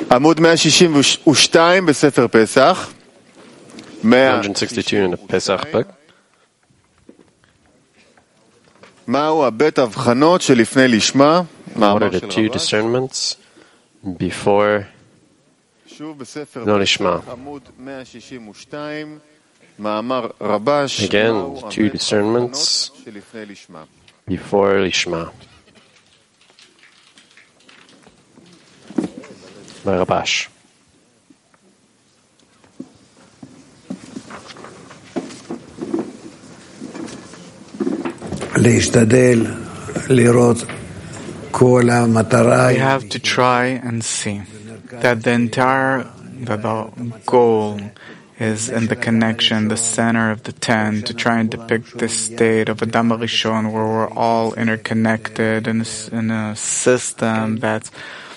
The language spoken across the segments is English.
עמוד 162 בספר פסח. 162 in the Pesach book. מהו הבית הבחנות שלפני לשמה? What are the two discernments before שוב בספר לא לשמה? עמוד 162, מאמר רבש. Again, two discernments שלפני לשמה. before Lishma. By Rabash. We have to try and see that the goal is in the connection, the center of the 10, to try and depict this state of Adam HaRishon where we're all interconnected in a system that's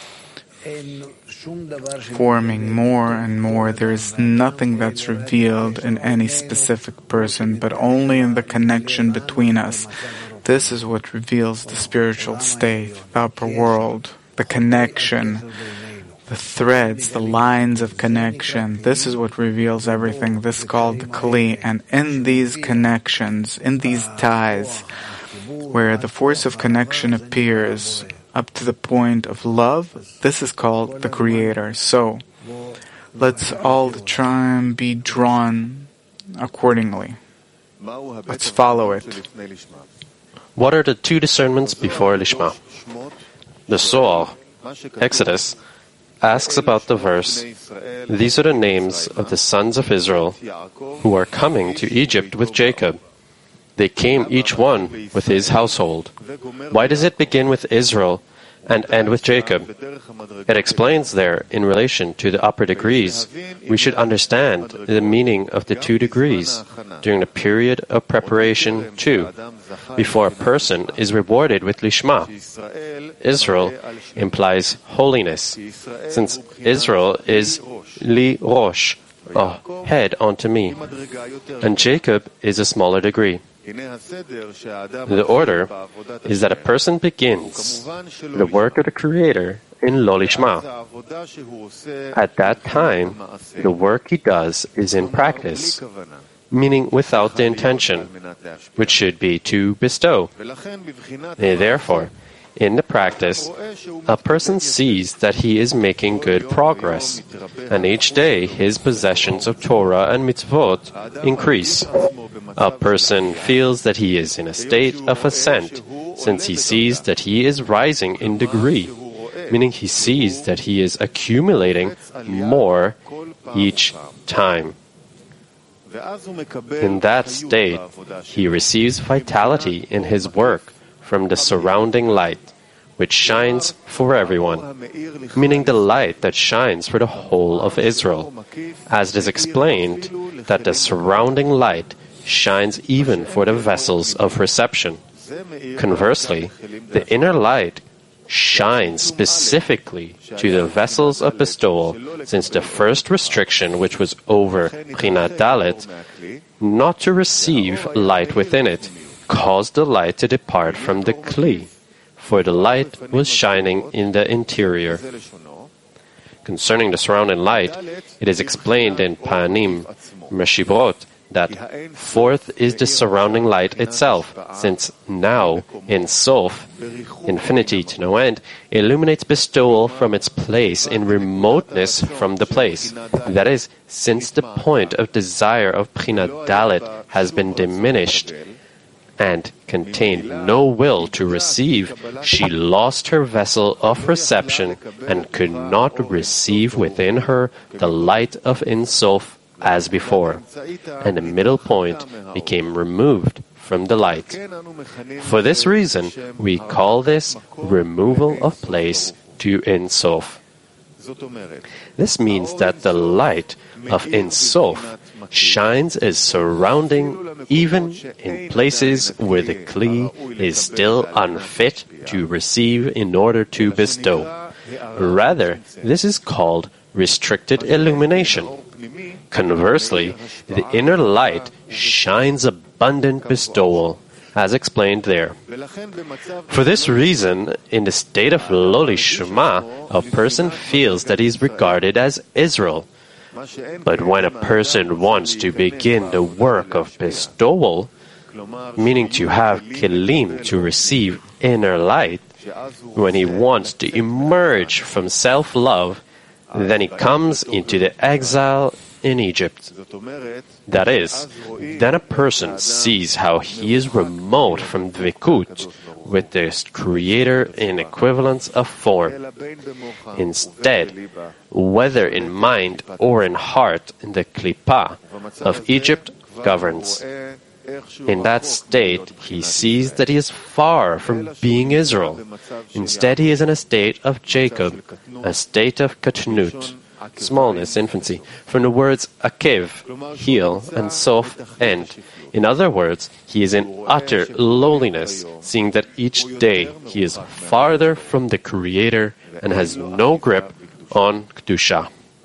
forming more and more. There is nothing that's revealed in any specific person, but only in the connection between us. This is what reveals the spiritual state, the upper world, the connection, the threads, the lines of connection. This is what reveals everything. This is called the Kli. And in these connections, in these ties, where the force of connection appears up to the point of love, this is called the Creator. So, let's all try and be drawn accordingly. Let's follow it. What are the two discernments before Lishma? The Zohar, Exodus, asks about the verse, "These are the names of the sons of Israel who are coming to Egypt with Jacob. They came each one with his household." Why does it begin with Israel and end with Jacob? It explains there, in relation to the upper degrees, we should understand the meaning of the 2 degrees during the period of preparation too, before a person is rewarded with Lishma. Israel implies holiness, since Israel is Li Rosh, a head onto me, and Jacob is a smaller degree. The order is that a person begins the work of the Creator in Lo Lishma. At that time, the work he does is in practice, meaning without the intention, which should be to bestow. Therefore, in the practice, a person sees that he is making good progress, and each day his possessions of Torah and mitzvot increase. A person feels that he is in a state of ascent, since he sees that he is rising in degree, meaning he sees that he is accumulating more each time. In that state, he receives vitality in his work from the surrounding light, which shines for everyone, meaning the light that shines for the whole of Israel, as it is explained that the surrounding light shines even for the vessels of reception. Conversely, the inner light shines specifically to the vessels of bestowal, since the first restriction, which was over Bchinat Dalet, not to receive light within it, caused the light to depart from the Kli, for the light was shining in the interior. Concerning the surrounding light, it is explained in Pa'anim, Meshibrot, that fourth is the surrounding light itself, since now, in Sof, infinity to no end, illuminates bestowal from its place in remoteness from the place. That is, since the point of desire of Bchinat Dalet has been diminished and contained no will to receive, she lost her vessel of reception and could not receive within her the light of Ein Sof as before, and the middle point became removed from the light. For this reason, we call this removal of place to Ein Sof. This means that the light of Ein Sof shines as surrounding even in places where the Kli is still unfit to receive in order to bestow. Rather, this is called restricted illumination. Conversely, the inner light shines abundant bestowal, as explained there. For this reason, in the state of Lo Lishma, a person feels that he is regarded as Israel. But when a person wants to begin the work of bestowal, meaning to have kelim to receive inner light, when he wants to emerge from self-love, then he comes into the exile in Egypt. That is, then a person sees how he is remote from Dvikut, with the Creator in equivalence of form. Instead, whether in mind or in heart, the Klippa of Egypt governs. In that state, he sees that he is far from being Israel. Instead, he is in a state of Jacob, a state of Katnut, smallness, infancy, from the words akev, heel, and sof, end. In other words, he is in utter lowliness, seeing that each day he is farther from the Creator and has no grip on Kedusha.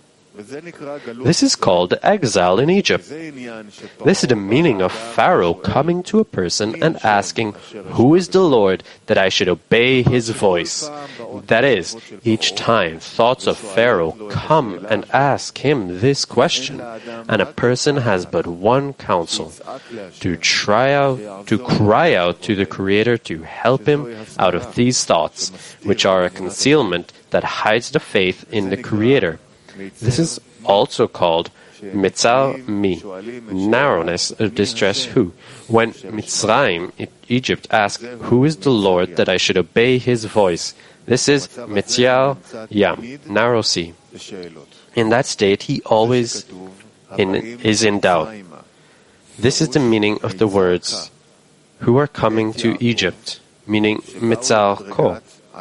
This is called the exile in Egypt. This is the meaning of Pharaoh coming to a person and asking, "Who is the Lord that I should obey his voice?" That is, each time thoughts of Pharaoh come and ask him this question, and a person has but one counsel, to cry out to the Creator to help him out of these thoughts, which are a concealment that hides the faith in the Creator. This is also called Mitzal Mi, narrowness of distress who. When Mitzrayim, Egypt, asked, "Who is the Lord that I should obey his voice?" This is Mitzial Yam, narrow sea. In that state, he always is in doubt. This is the meaning of the words, "Who are coming to Egypt," meaning Mitzal Ko.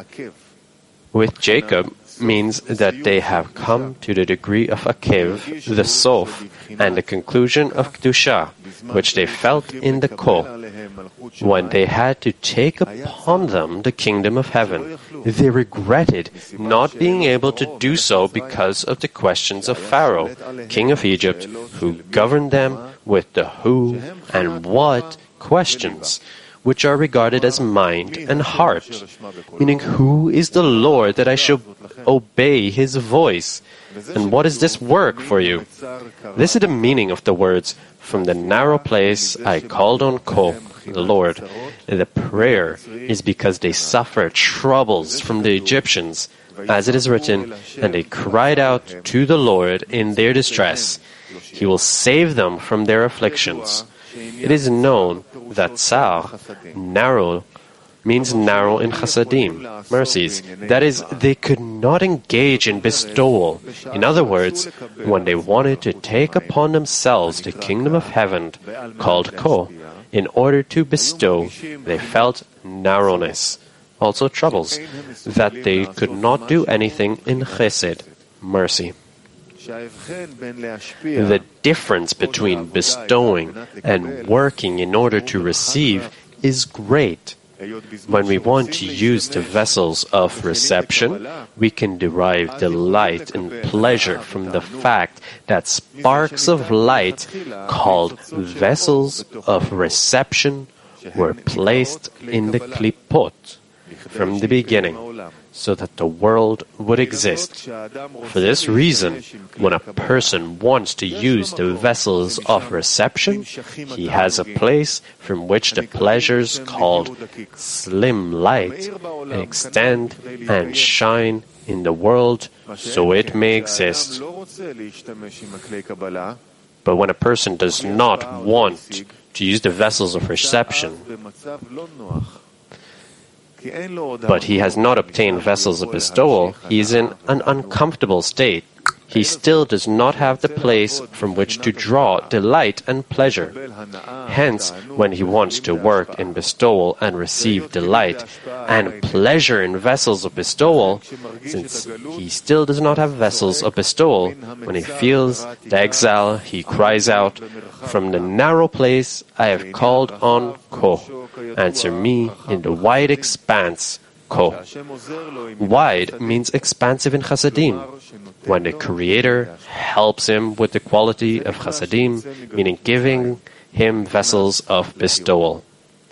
With Jacob, means that they have come to the degree of Akev, the Sof, and the conclusion of Kedusha, which they felt in the Ko, when they had to take upon them the kingdom of heaven. They regretted not being able to do so because of the questions of Pharaoh, king of Egypt, who governed them with the who and what questions, which are regarded as mind and heart, meaning, "Who is the Lord that I should obey his voice? And what is this work for you?" This is the meaning of the words, "From the narrow place I called on Ko," the Lord. The prayer is because they suffer troubles from the Egyptians, as it is written, "And they cried out to the Lord in their distress. He will save them from their afflictions." It is known that Tsar, narrow, means narrow in chasadim, mercies. That is, they could not engage in bestowal. In other words, when they wanted to take upon themselves the kingdom of heaven, called Ko, in order to bestow, they felt narrowness, also troubles, that they could not do anything in chesed, mercy. The difference between bestowing and working in order to receive is great. When we want to use the vessels of reception, we can derive delight and pleasure from the fact that sparks of light, called vessels of reception, were placed in the klipot from the beginning, so that the world would exist. For this reason, when a person wants to use the vessels of reception, he has a place from which the pleasures called slim light extend and shine in the world so it may exist. But when a person does not want to use the vessels of reception, but he has not obtained vessels of bestowal, he is in an uncomfortable state. He still does not have the place from which to draw delight and pleasure. Hence, when he wants to work in bestowal and receive delight and pleasure in vessels of bestowal, since he still does not have vessels of bestowal, when he feels the exile, he cries out, "From the narrow place I have called on Ko. Answer me in the wide expanse, Ko." Wide means expansive in chasadim. When the Creator helps him with the quality of chasadim, meaning giving him vessels of bestowal.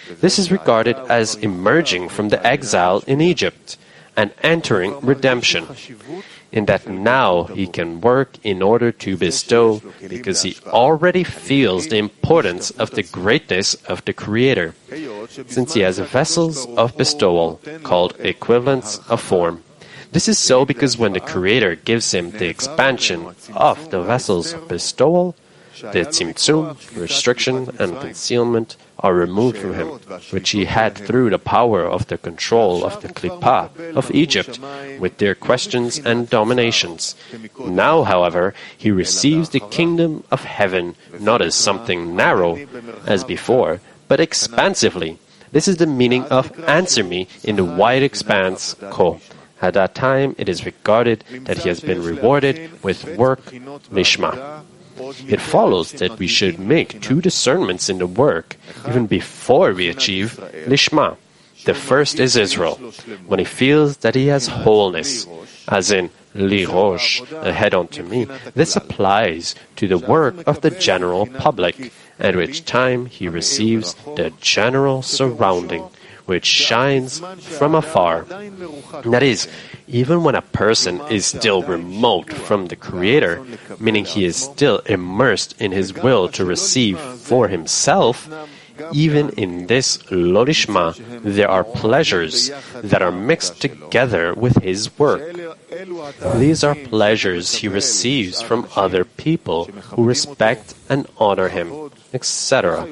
This is regarded as emerging from the exile in Egypt and entering redemption, in that now he can work in order to bestow because he already feels the importance of the greatness of the Creator, since he has vessels of bestowal called equivalents of form. This is so because when the Creator gives him the expansion of the vessels of bestowal, the tzimtzum, restriction, and concealment are removed from him, which he had through the power of the control of the Klippah of Egypt with their questions and dominations. Now, however, he receives the kingdom of heaven not as something narrow, as before, but expansively. This is the meaning of answer me in the wide expanse, ko. At that time, it is regarded that he has been rewarded with work, lishma. It follows that we should make two discernments in the work, even before we achieve lishma. The first is Israel, when he feels that he has wholeness, as in lirosh, a head unto me. This applies to the work of the general public, at which time he receives the general surrounding, which shines from afar. That is, even when a person is still remote from the Creator, meaning he is still immersed in his will to receive for himself, even in this lo lishma, there are pleasures that are mixed together with his work. These are pleasures he receives from other people who respect and honor him, etc.,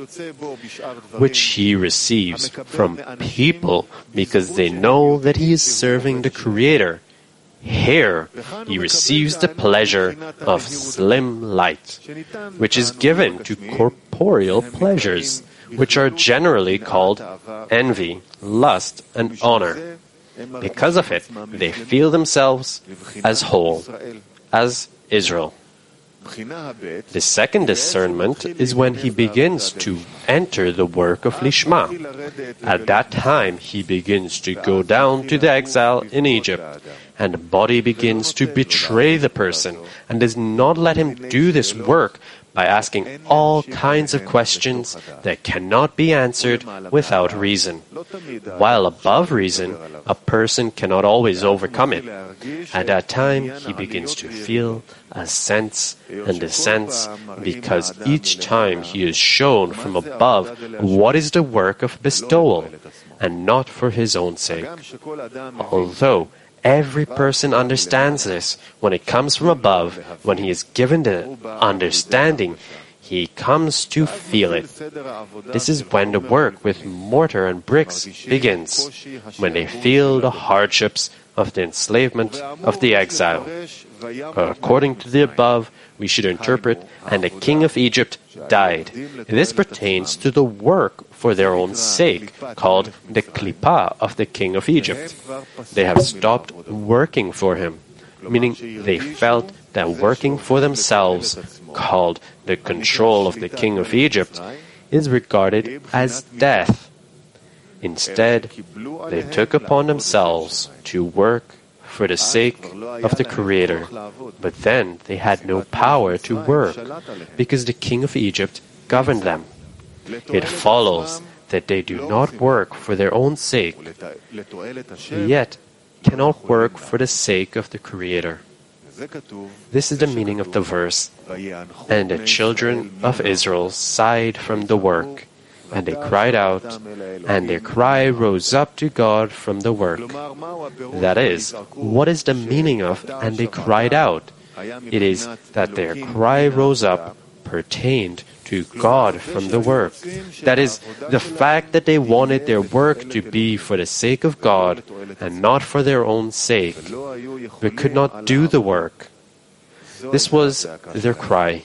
which he receives from people because they know that he is serving the Creator. Here, he receives the pleasure of slim light, which is given to corporeal pleasures, which are generally called envy, lust, and honor. Because of it, they feel themselves as whole, as Israel. The second discernment is when he begins to enter the work of Lishma. At that time, he begins to go down to the exile in Egypt, and the body begins to betray the person and does not let him do this work by asking all kinds of questions that cannot be answered without reason. While above reason, a person cannot always overcome it. At that time, he begins to feel a sense and a sense because each time he is shown from above what is the work of bestowal and not for his own sake. Although every person understands this, when it comes from above, when he is given the understanding, he comes to feel it. This is when the work with mortar and bricks begins, when they feel the hardships of the enslavement of the exile. According to the above, we should interpret, and the king of Egypt died. This pertains to the work for their own sake, called the klippah of the king of Egypt. They have stopped working for him, meaning they felt that working for themselves, called the control of the king of Egypt, is regarded as death. Instead, they took upon themselves to work for the sake of the Creator, but then they had no power to work, because the king of Egypt governed them. It follows that they do not work for their own sake, yet cannot work for the sake of the Creator. This is the meaning of the verse, "And the children of Israel sighed from the work, and they cried out, and their cry rose up to God from the work." That is, what is the meaning of "and they cried out"? It is that their cry rose up pertained to God from the work. That is, the fact that they wanted their work to be for the sake of God and not for their own sake, but could not do the work. This was their cry.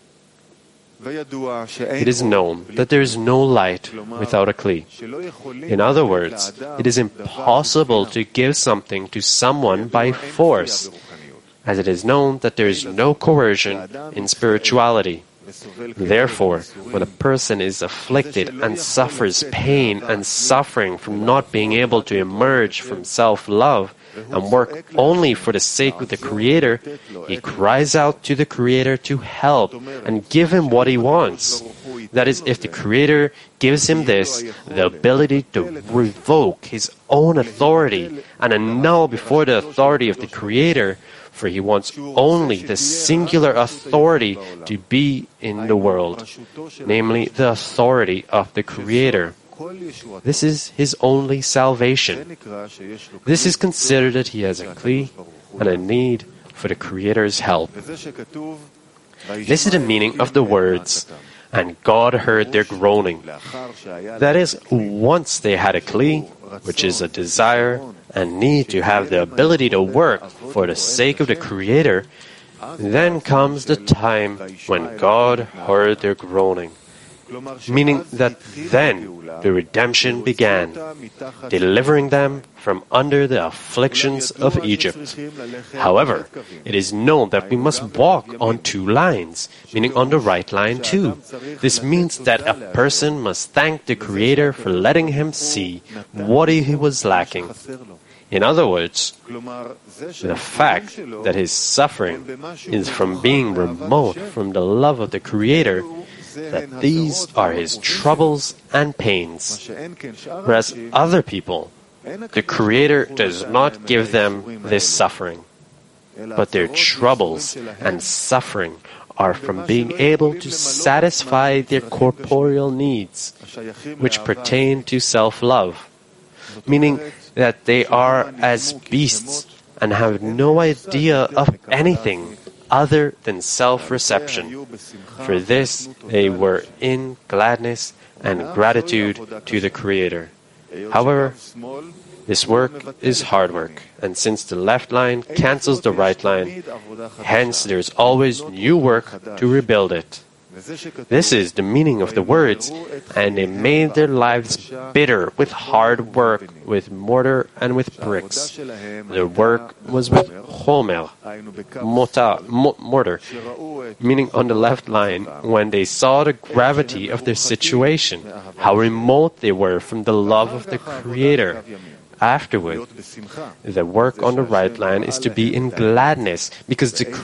It is known that there is no light without a kli. In other words, it is impossible to give something to someone by force, as it is known that there is no coercion in spirituality. Therefore, when a person is afflicted and suffers pain and suffering from not being able to emerge from self-love and work only for the sake of the Creator, he cries out to the Creator to help and give him what he wants. That is, if the Creator gives him this, the ability to revoke his own authority and annul before the authority of the Creator, for he wants only the singular authority to be in the world, namely the authority of the Creator. This is his only salvation. This is considered that he has a kli and a need for the Creator's help. This is the meaning of the words, "And God heard their groaning." That is, once they had a kli, which is a desire and need to have the ability to work for the sake of the Creator, then comes the time when God heard their groaning. Meaning that then the redemption began, delivering them from under the afflictions of Egypt. However, it is known that we must walk on two lines, meaning on the right line too. This means that a person must thank the Creator for letting him see what he was lacking. In other words, the fact that his suffering is from being remote from the love of the Creator, that these are his troubles and pains. Whereas other people, the Creator does not give them this suffering, but their troubles and suffering are from being able to satisfy their corporeal needs, which pertain to self-love, meaning that they are as beasts and have no idea of anything other than self-reception. For this, they were in gladness and gratitude to the Creator. However, this work is hard work, and since the left line cancels the right line, hence there is always new work to rebuild it. This is the meaning of the words, "And they made their lives bitter with hard work, with mortar and with bricks." Their work was with chomer, mortar, meaning on the left line, when they saw the gravity of their situation, how remote they were from the love of the Creator. Afterward, the work on the right line is to be in gladness, because the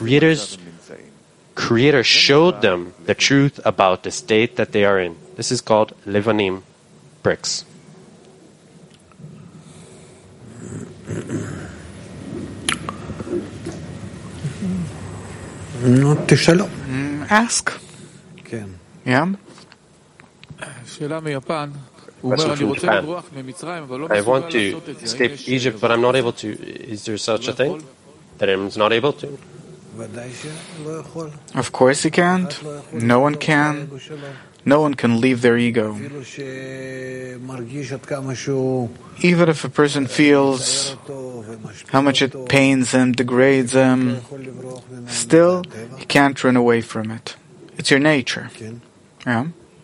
Creator showed them the truth about the state that they are in. This is called levanim, bricks. Ask. Yeah? Question from Japan. I want to escape Egypt, but I'm not able to. Is there such a thing? That I'm not able to? Of course he can't. No one can. No one can leave their ego. Even if a person feels how much it pains him, degrades him, still he can't run away from it. It's your nature. Yeah?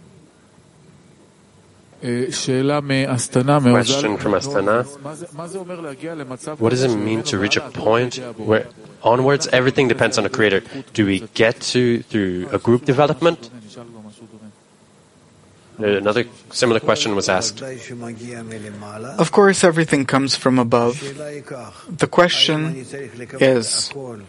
Question from Astana. What does it mean to reach a point where onwards everything depends on the Creator? Do we get to through a group development? Another similar question was asked. Of course, everything comes from above. The question is,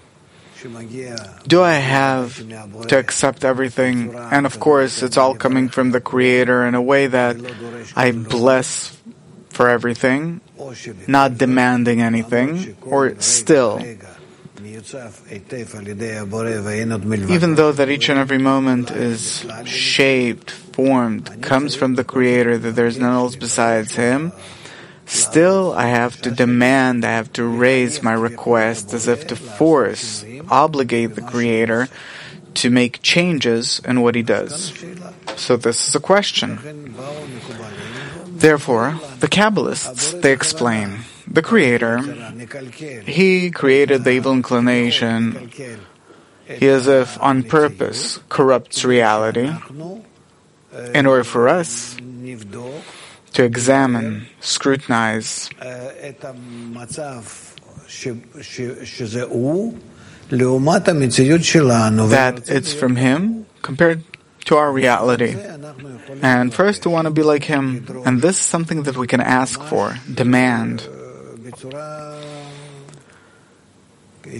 do I have to accept everything? And of course, it's all coming from the Creator in a way that I bless for everything, not demanding anything, or still, even though that each and every moment is shaped, formed, comes from the Creator, that there's none else besides Him, still I have to demand, I have to raise my request as if to force, obligate the Creator to make changes in what He does. So this is a question. Therefore, the Kabbalists, they explain, the Creator, He created the evil inclination. He, as if on purpose, corrupts reality in order for us to examine, scrutinize that it's from Him compared to our reality. And first to want to be like Him. And this is something that we can ask for, demand.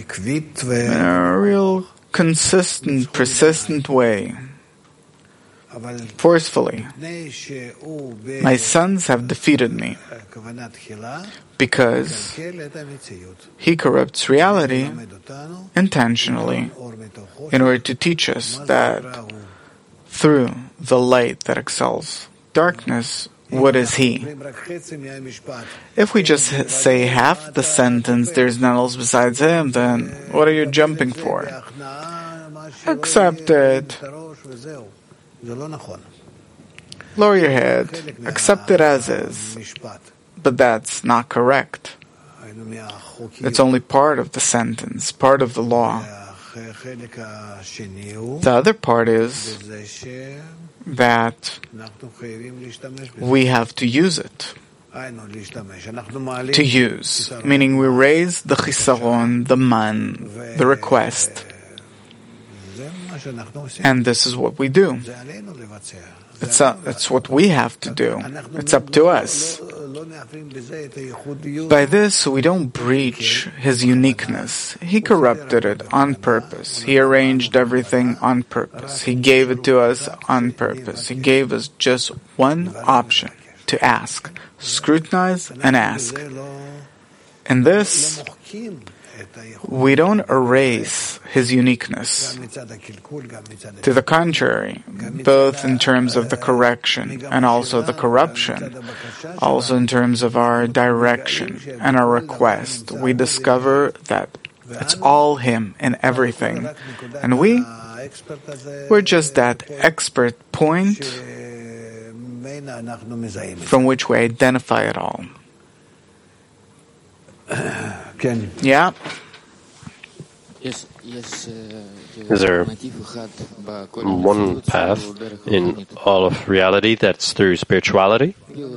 In a real consistent, persistent way. forcefully. My sons have defeated me because he corrupts reality intentionally in order to teach us that through the light that excels darkness, what is he? If we just say half the sentence, there's none else besides him, then what are you jumping for? Accept it. Lower your head. Accept it as is. But that's not correct. It's only part of the sentence, part of the law. The other part is that we have to use it. To use, meaning we raise the chisaron, the man, the request. And this is what we do. It's what we have to do. It's up to us. By this, we don't breach his uniqueness. He corrupted it on purpose. He arranged everything on purpose. He gave it to us on purpose. He gave us just one option to ask. Scrutinize and ask. In this, we don't erase his uniqueness. To the contrary, both in terms of the correction and also the corruption, also in terms of our direction and our request, we discover that it's all him in everything. And we're just that expert point from which we identify it all. Yeah. Is there one path in all of reality that's through spirituality?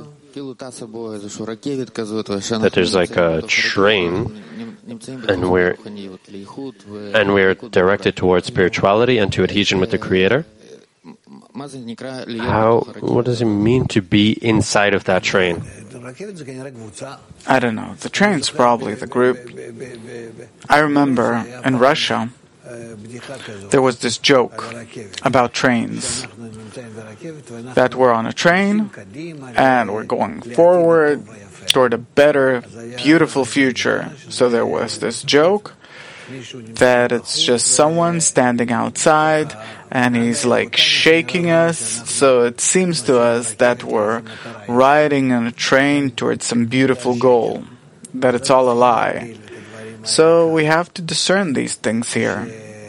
That there's like a train and we're directed towards spirituality and to adhesion with the Creator? What does it mean to be inside of that train? I don't know. The train's probably the group. I remember in Russia, there was this joke about trains. That we're on a train and we're going forward toward a better, beautiful future. So there was this joke that it's just someone standing outside and he's like shaking us, so it seems to us that we're riding on a train towards some beautiful goal, that it's all a lie. So we have to discern these things here.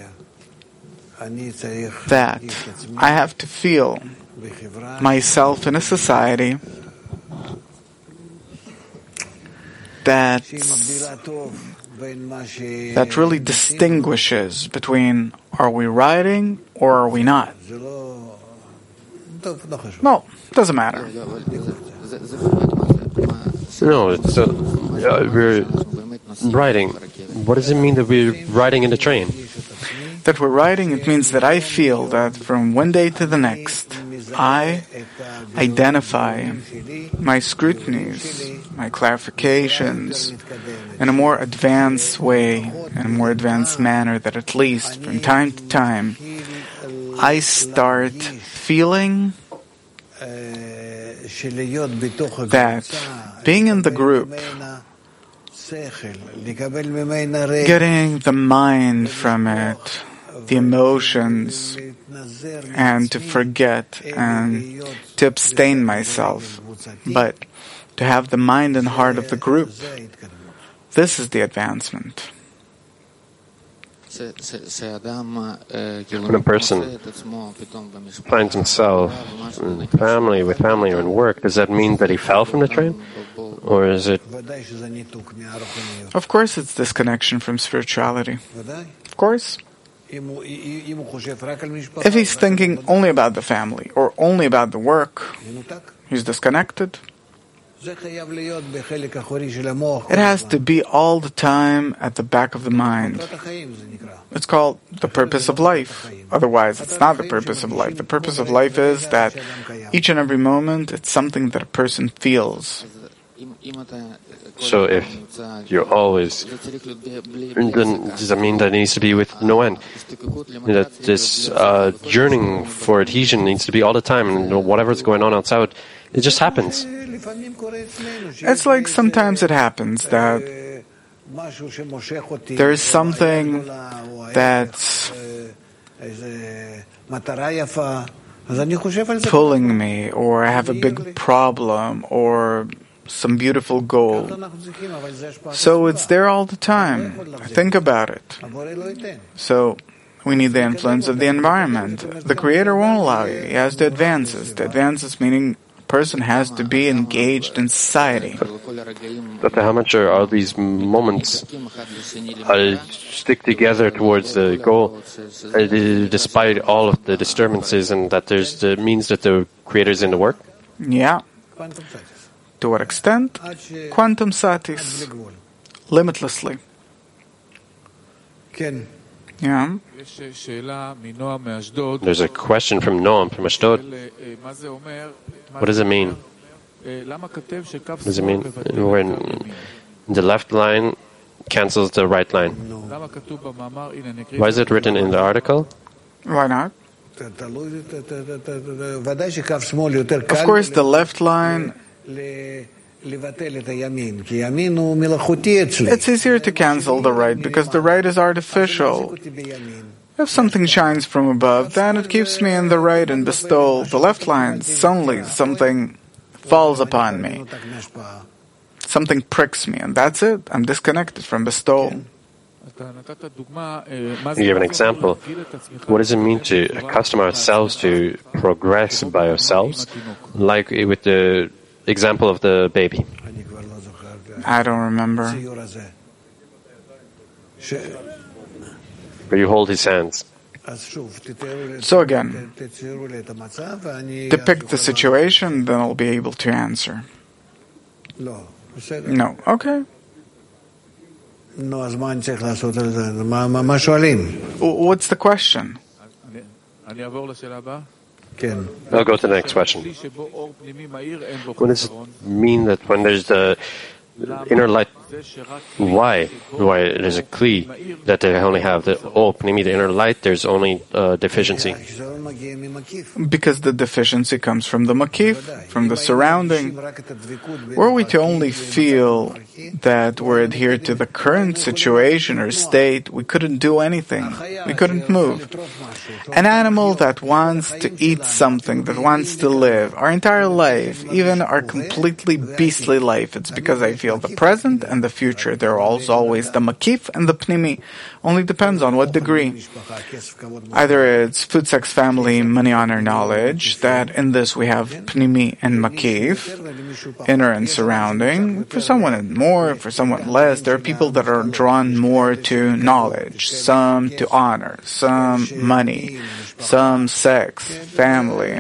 That I have to feel myself in a society that really distinguishes between are we riding or are we not. No, doesn't matter. No, it's we're riding. What does it mean that we're riding in the train? That we're riding, it means that I feel that from one day to the next, I identify my scrutinies, my clarifications in a more advanced way, in a more advanced manner, that at least from time to time, I start feeling that being in the group, getting the mind from it, the emotions, and to forget and to abstain myself, but to have the mind and heart of the group. This is the advancement. When a person finds himself in family, with family or in work, does that mean that he fell from the train? Or is it... Of course it's disconnection from spirituality. Of course. If he's thinking only about the family or only about the work, he's disconnected. It has to be all the time at the back of the mind. It's called the purpose of life. Otherwise, it's not the purpose of life. The purpose of life is that each and every moment, it's something that a person feels. So if you're always, then does that mean that it needs to be with no end? That this yearning for adhesion needs to be all the time, and whatever's going on outside, it just happens. It's like sometimes it happens that there's something that's pulling me, or I have a big problem, or some beautiful goal. So it's there all the time. Think about it. So we need the influence of the environment. The Creator won't allow you. He has the advances. The advances meaning a person has to be engaged in society. But how much are these moments stick together towards the goal, despite all of the disturbances, and that means that the Creator's in the work? Yeah. To what extent? Quantum satis. Limitlessly. Yeah. There's a question from Noam from Ashdod. What does it mean? What does it mean when the left line cancels the right line? Why is it written in the article? Why not? Of course, the left line, it's easier to cancel the right because the right is artificial. If something shines from above, then it keeps me in the right and bestowal. The left line, suddenly something falls upon me. Something pricks me, and that's it. I'm disconnected from bestowal. You give an example. What does it mean to accustom ourselves to progress by ourselves? Like with the example of the baby. I don't remember. Where you hold his hands. So again, depict the situation, then I'll be able to answer. No. Okay. What's the question? I'll go to the next question. What does it mean that when there's the inner light, why there's a kli that they only have the pnimi, the inner light, there's only deficiency? Because the deficiency comes from the makif, from the surrounding. Were we to only feel that we're adhered to the current situation or state, we couldn't do anything. We couldn't move. An animal that wants to eat something, that wants to live, our entire life, even our completely beastly life, it's because I feel the present and the future. There are always the makif and the pnimi. Only depends on what degree. Either it's food, sex, family, money, honor, knowledge, that in this we have pnimi and makif, inner and surrounding. For someone more, for someone less, there are people that are drawn more to knowledge, some to honor, some money, some sex, family.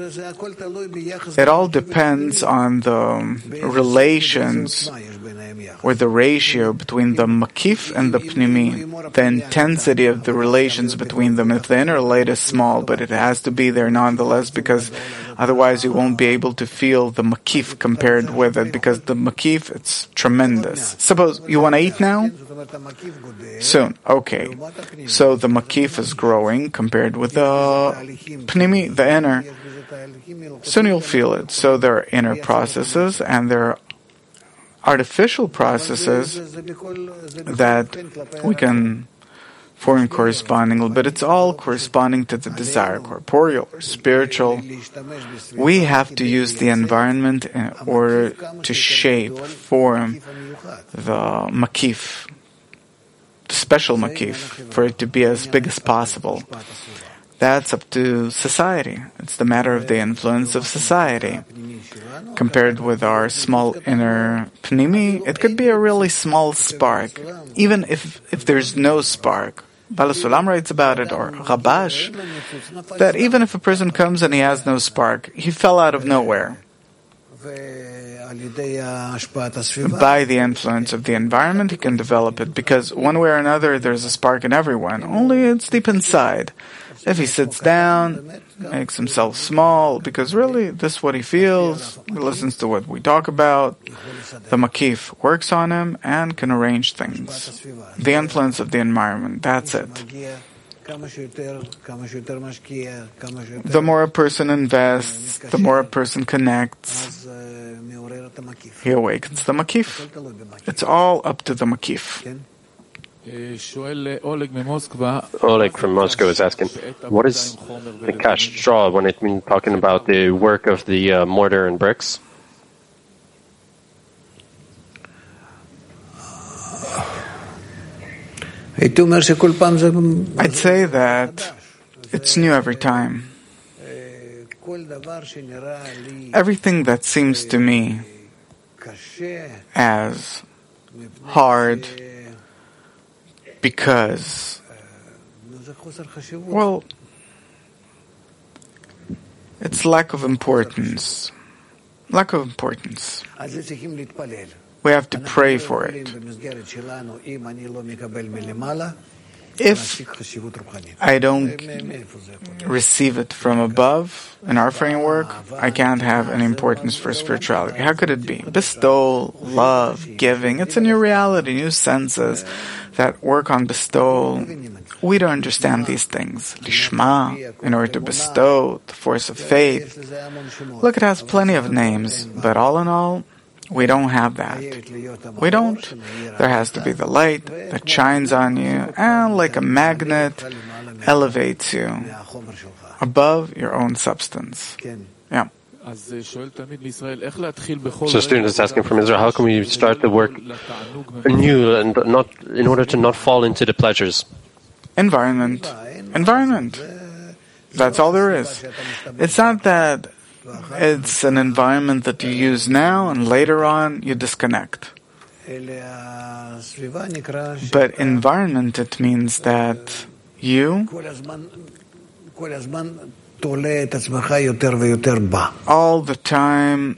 It all depends on the relations or the ratio between the makif and the pnimi, the intensity of the relations between them. If the inner light is small, but it has to be there nonetheless, because otherwise you won't be able to feel the makif compared with it, because the makif, it's tremendous. Suppose you want to eat now? Soon. Okay. So the makif is growing compared with the pnimi, the inner. Soon you'll feel it. So there are inner processes and there are artificial processes that we can form corresponding, but it's all corresponding to the desire, corporeal or spiritual. We have to use the environment in order to shape, form the makif, the special makif, for it to be as big as possible. That's up to society. It's the matter of the influence of society. Compared with our small inner pnimi, it could be a really small spark. Even if there's no spark. Baal HaSulam writes about it, or Rabash, that even if a person comes and he has no spark, he fell out of nowhere. By the influence of the environment, he can develop it, because one way or another, there's a spark in everyone. Only it's deep inside. If he sits down, makes himself small, because really, this is what he feels, he listens to what we talk about, the makif works on him and can arrange things. The influence of the environment, that's it. The more a person invests, the more a person connects, he awakens the makif. It's all up to the makif. Oleg from Moscow is asking, what is the kashed straw when it's been talking about the work of the mortar and bricks? I'd say that it's new every time. Everything that seems to me as hard because, well, it's lack of importance. Lack of importance. We have to pray for it. If I don't receive it from above, in our framework, I can't have any importance for spirituality. How could it be? Bestowal, love, giving, it's a new reality, new senses that work on bestowal. We don't understand these things. Lishma, in order to bestow, the force of faith. Look, it has plenty of names, but all in all, we don't have that. We don't. There has to be the light that shines on you and like a magnet elevates you above your own substance. Yeah. So a student is asking from Israel, how can we start the work anew and not, in order to not fall into the pleasures? Environment. That's all there is. It's not that it's an environment that you use now and later on you disconnect. But environment, it means that you all the time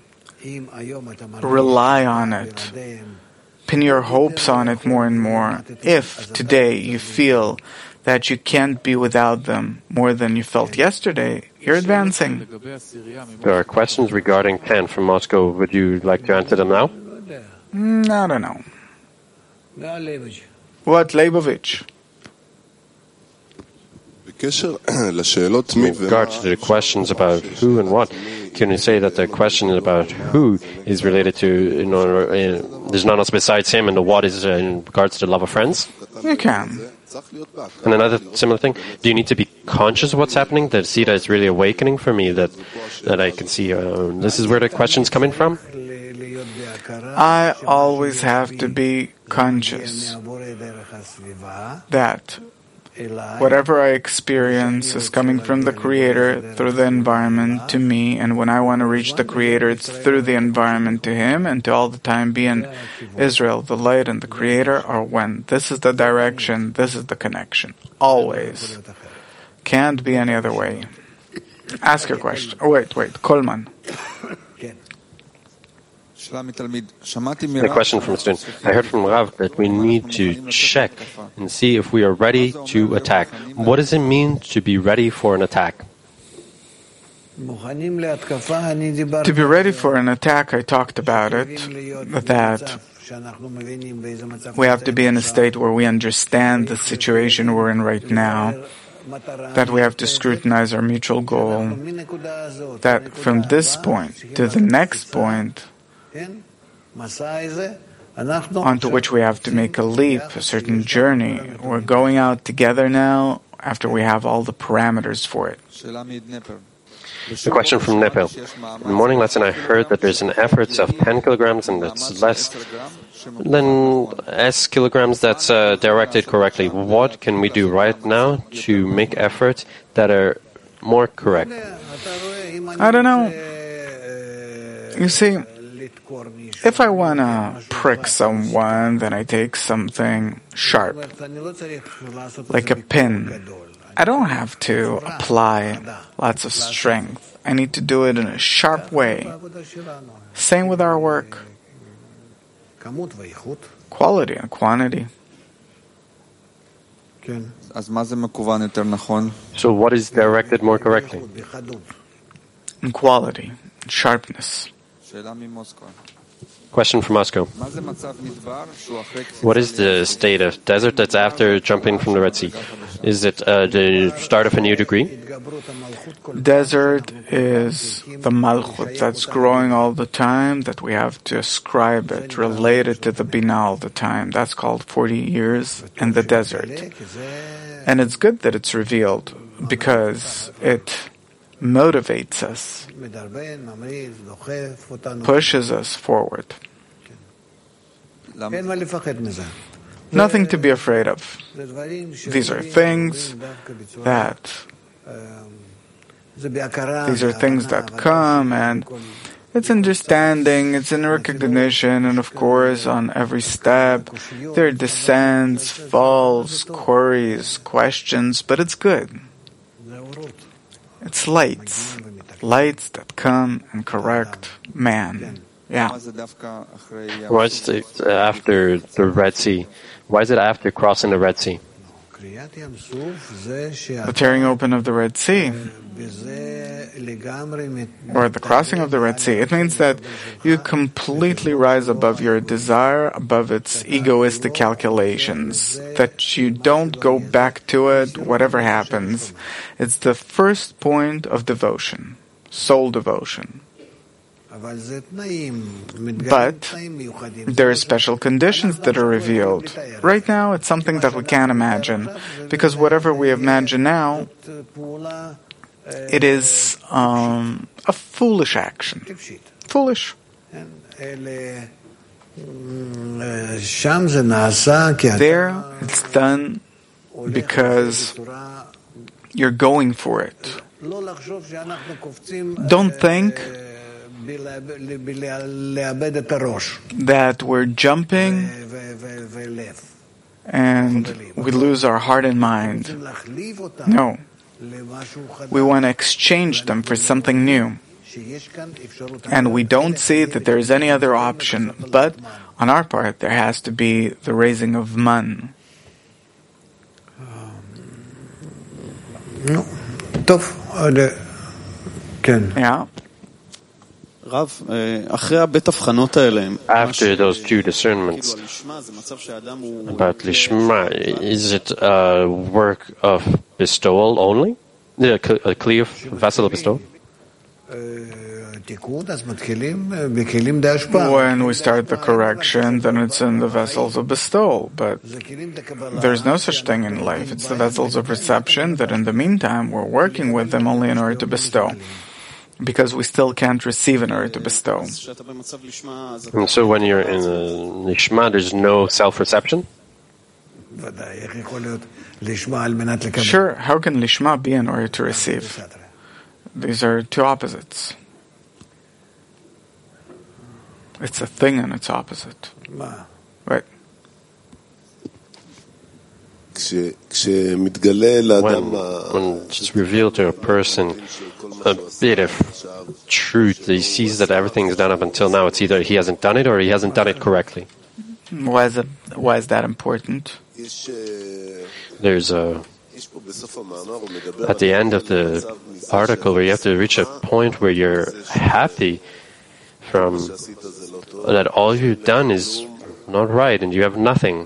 rely on it, pin your hopes on it more and more. If today you feel that you can't be without them more than you felt yesterday, you're advancing. There are questions regarding 10 from Moscow. Would you like to answer them now? I don't know. What, Leibovich? In regards to the questions about who and what, can you say that the question about who is related to, there's none else besides him, and the what is in regards to the love of friends? You can. And another similar thing, do you need to be conscious of what's happening, that see that it's really awakening for me, that I can see this is where the question's coming from? I always have to be conscious that whatever I experience is coming from the Creator through the environment to me, and when I want to reach the Creator, it's through the environment to Him, and to all the time be in Israel. The light and the Creator are one. This is the direction, this is the connection. Always. Can't be any other way. Ask your question. Oh, wait, Coleman. The question from a student. I heard from Rav that we need to check and see if we are ready to attack. What does it mean to be ready for an attack? To be ready for an attack, I talked about it, that we have to be in a state where we understand the situation we're in right now, that we have to scrutinize our mutual goal, that from this point to the next point, onto which we have to make a leap, a certain journey. We're going out together now after we have all the parameters for it. A question from Nepal. In the morning lesson I heard that there's an effort of 10 kilograms and it's less than S kilograms that's directed correctly. What can we do right now to make efforts that are more correct? I don't know. You see, if I want to prick someone, then I take something sharp, like a pin. I don't have to apply lots of strength. I need to do it in a sharp way. Same with our work. Quality and quantity. So what is directed more correctly? In quality, sharpness. Question from Moscow. What is the state of desert that's after jumping from the Red Sea? Is it the start of a new degree? Desert is the Malchut that's growing all the time, that we have to ascribe it, related to the Binah all the time. That's called 40 years in the desert. And it's good that it's revealed, because it motivates us, pushes us forward. Nothing to be afraid of. These are things that come, and it's understanding, it's in recognition, and of course on every step there are descents, falls, queries, questions, but it's good. It's lights that come and correct man. Yeah. Why is it after the Red Sea? Why is it after crossing the Red Sea? The tearing open of the Red Sea, or the crossing of the Red Sea, it means that you completely rise above your desire, above its egoistic calculations, that you don't go back to it, whatever happens. It's the first point of devotion, soul devotion. But there are special conditions that are revealed. Right now, it's something that we can't imagine, because whatever we imagine now, it is a foolish action. Foolish. There, it's done because you're going for it. Don't think that we're jumping and we lose our heart and mind. No. We want to exchange them for something new. And we don't see that there is any other option, but on our part there has to be the raising of man. Yeah. After those two discernments about Lishma, is it a work of bestowal only? A clear vessel of bestowal? When we start the correction, then it's in the vessels of bestowal. But there's no such thing in life. It's the vessels of reception that in the meantime we're working with them only in order to bestow, because we still can't receive in order to bestow. And so when you're in Lishma, there's no self-reception? Sure, how can Lishma be in order to receive? These are two opposites. It's a thing and its opposite. Right. When it's revealed to a person a bit of truth, he sees that everything's done up until now. It's either he hasn't done it or he hasn't done it correctly. Why is that important? There's at the end of the article where you have to reach a point where you're happy from that all you've done is not right and you have nothing.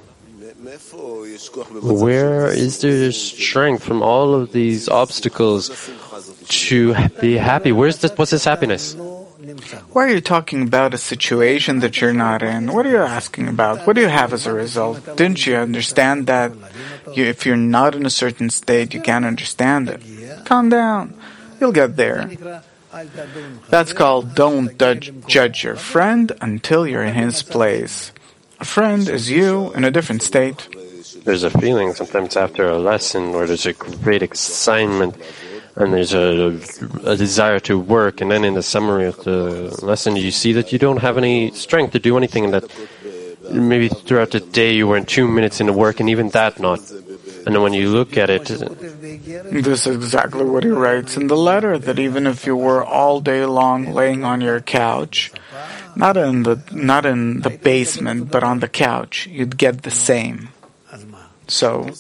Where is there strength from all of these obstacles to be happy? What's this happiness? Why are you talking about a situation that you're not in? What are you asking about? What do you have as a result? Didn't you understand that if you're not in a certain state, you can't understand it? Calm down. You'll get there. That's called don't judge your friend until you're in his place. A friend is you in a different state. There's a feeling sometimes after a lesson where there's a great excitement and there's a desire to work, and then in the summary of the lesson you see that you don't have any strength to do anything, and that maybe throughout the day you were in 2 minutes in the work, and even that not. And then when you look at it... This is exactly what he writes in the letter, that even if you were all day long laying on your couch, not in the basement, but on the couch, you'd get the same. So,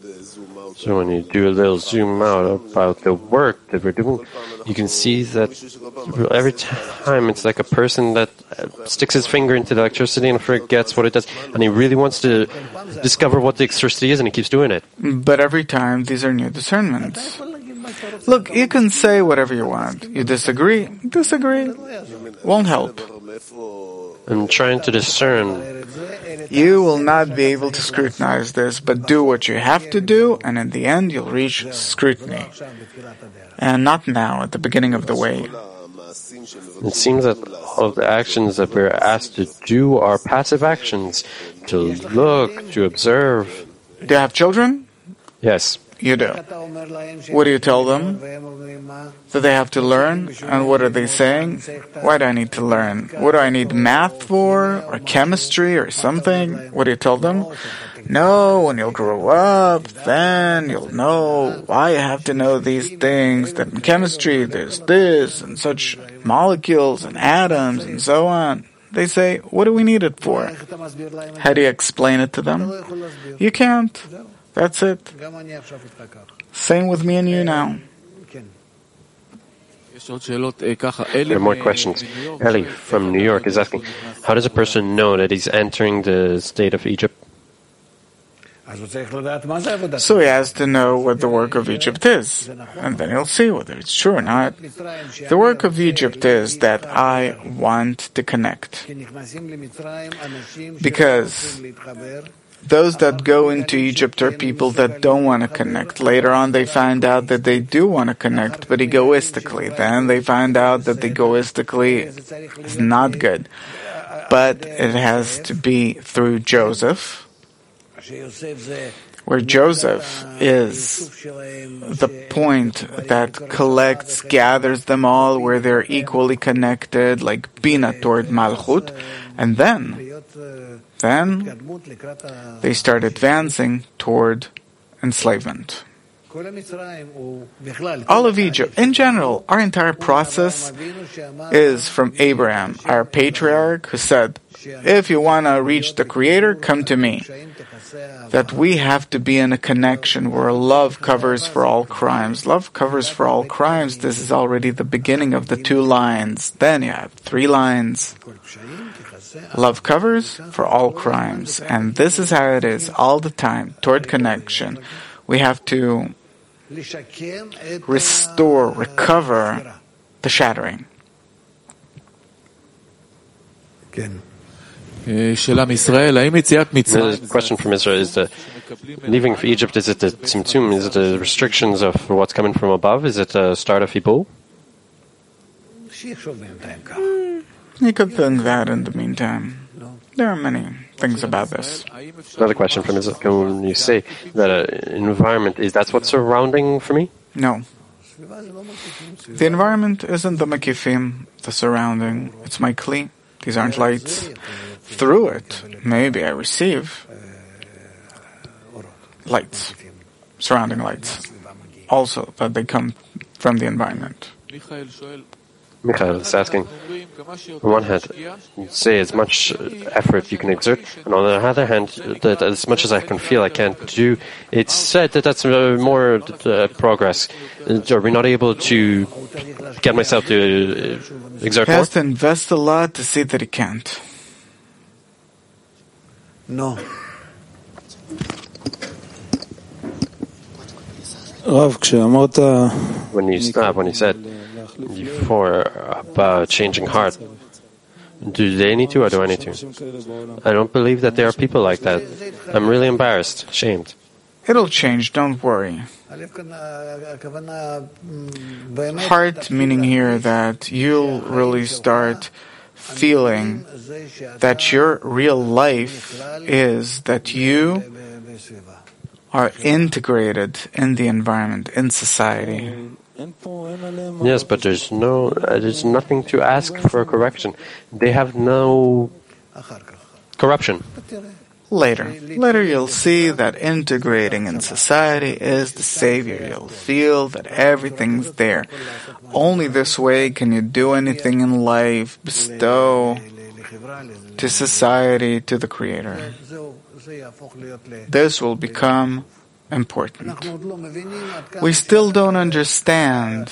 So when you do a little zoom out about the work that we're doing, you can see that every time it's like a person that sticks his finger into the electricity and forgets what it does, and he really wants to discover what the electricity is, and he keeps doing it. But every time, these are new discernments. Look, you can say whatever you want. You disagree? Disagree. Won't help. I'm trying to discern. You will not be able to scrutinize this, but do what you have to do, and in the end you'll reach scrutiny. And not now, at the beginning of the way. It seems that all of the actions that we're asked to do are passive actions. To look, to observe. Do you have children? Yes. You do. What do you tell them? That they have to learn? And what are they saying? Why do I need to learn? What do I need math for? Or chemistry or something? What do you tell them? No, when you'll grow up, then you'll know why you have to know these things. That in chemistry there's this and such molecules and atoms and so on. They say, what do we need it for? How do you explain it to them? You can't. That's it. Same with me and you now. There are more questions. Eli from New York is asking, how does a person know that he's entering the state of Egypt? So he has to know what the work of Egypt is, and then he'll see whether it's true or not. The work of Egypt is that I want to connect. Because those that go into Egypt are people that don't want to connect. Later on they find out that they do want to connect, but egoistically. Then they find out that egoistically is not good. But it has to be through Joseph, where Joseph is the point that collects, gathers them all, where they're equally connected, like Bina toward Malchut, and then they start advancing toward enslavement. All of Egypt, in general, our entire process is from Abraham, our patriarch, who said, if you want to reach the Creator, come to me. That we have to be in a connection where love covers for all crimes. Love covers for all crimes. This is already the beginning of the 2 lines. Then you have 3 lines. Love covers for all crimes. And this is how it is all the time, toward connection. We have to restore, recover the shattering. The question from Israel is the leaving for Egypt, is it the tzimtzum, is it the restrictions of what's coming from above? Is it the start of Hibul? You could think that in the meantime. There are many things about this. Another question from Israel. Can you say that environment, is that what's surrounding for me? No. The environment isn't the makifim, the surrounding. It's my kli. These aren't lights. Through it, maybe I receive lights, surrounding lights. Also, that they come from the environment. Michael is asking, on one hand, you say as much effort you can exert, and on the other hand, that as much as I can feel I can't do, it's said that that's more progress. Are we not able to get myself to exert more? He has to invest a lot to see that he can't. No. When you said before about changing heart, do they need to or do I need to? I don't believe that there are people like that. I'm really embarrassed, ashamed. It'll change, don't worry. Heart meaning here that you'll really start feeling that your real life is that you are integrated in the environment, in society. Yes, but there's nothing to ask for correction. They have no corruption. Later you'll see that integrating in society is the savior. You'll feel that everything's there. Only this way can you do anything in life, bestow to society, to the Creator. This will become important. We still don't understand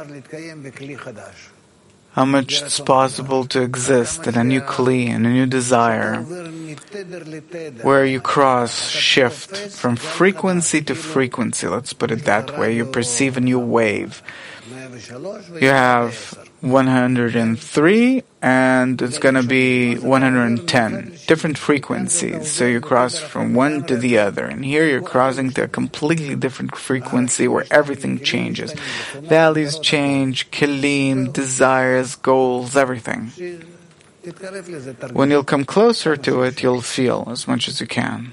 how much it's possible to exist in a new kli, in a new desire, where you shift from frequency to frequency, let's put it that way. You perceive a new wave. You have 103 and it's going to be 110 different frequencies, so you cross from one to the other, and here you're crossing to a completely different frequency where everything changes. Values change, kelim, desires, goals, everything. When you'll come closer to it, you'll feel as much as you can.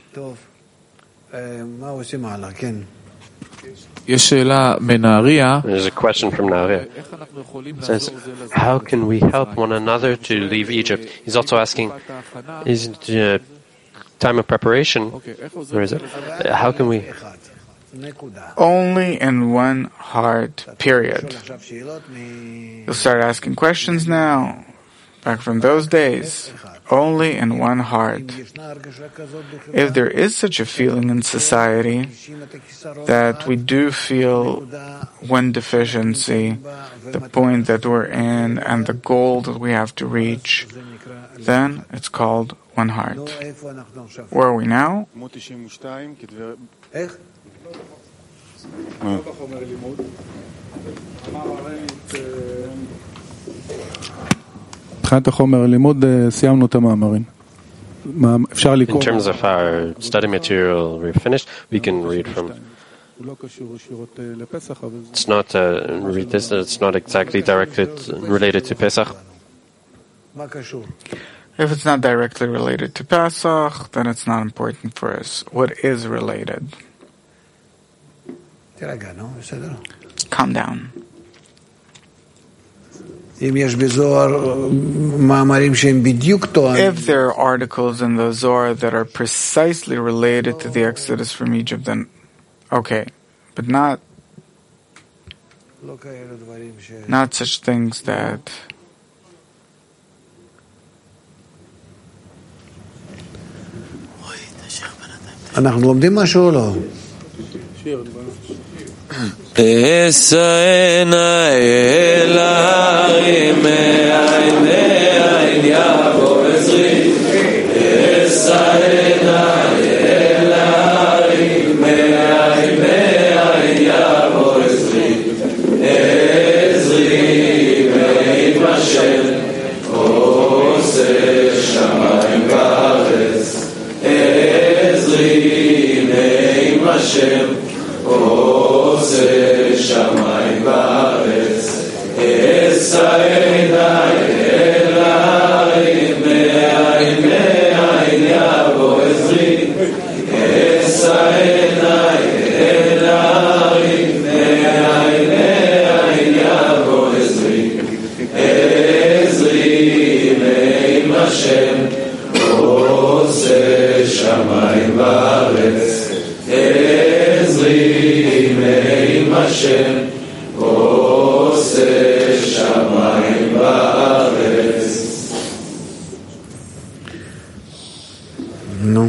There's a question from Nahariya. It says, how can we help one another to leave Egypt? He's also asking, is it time of preparation? Where is it? How can we? Only in one heart, period. You'll start asking questions now. Back from those days, only in one heart. If there is such a feeling in society that we do feel one deficiency, the point that we're in and the goal that we have to reach, then it's called one heart. Where are we now? In terms of our study material, we're finished. We can read from. It's not read this. It's not exactly related to Pesach. If it's not directly related to Pesach, then it's not important for us. What is related? Calm down. If there are articles in the Zohar that are precisely related to the Exodus from Egypt, then okay, but not such things that Esaena Elohim Me'ayin Me'ayin Yavo Ezri Esaena Elohim Me'ayin Me'ayin Yavo Ezri Ezri Me'im Hashem Oseh Shamayim Va'aretz Ezri Me'im Hashem Oseh Shamayim Va'aretz Esaena Elohim Me'ayin Me'ayin Yavo Ezri Esaena Elohim Me'ayin Me'ayin Yavo Ezri Ezri Me'im Hashem Oseh Shamayim Va'aretz Hashem Oseh Shamayim Va'aretz. No.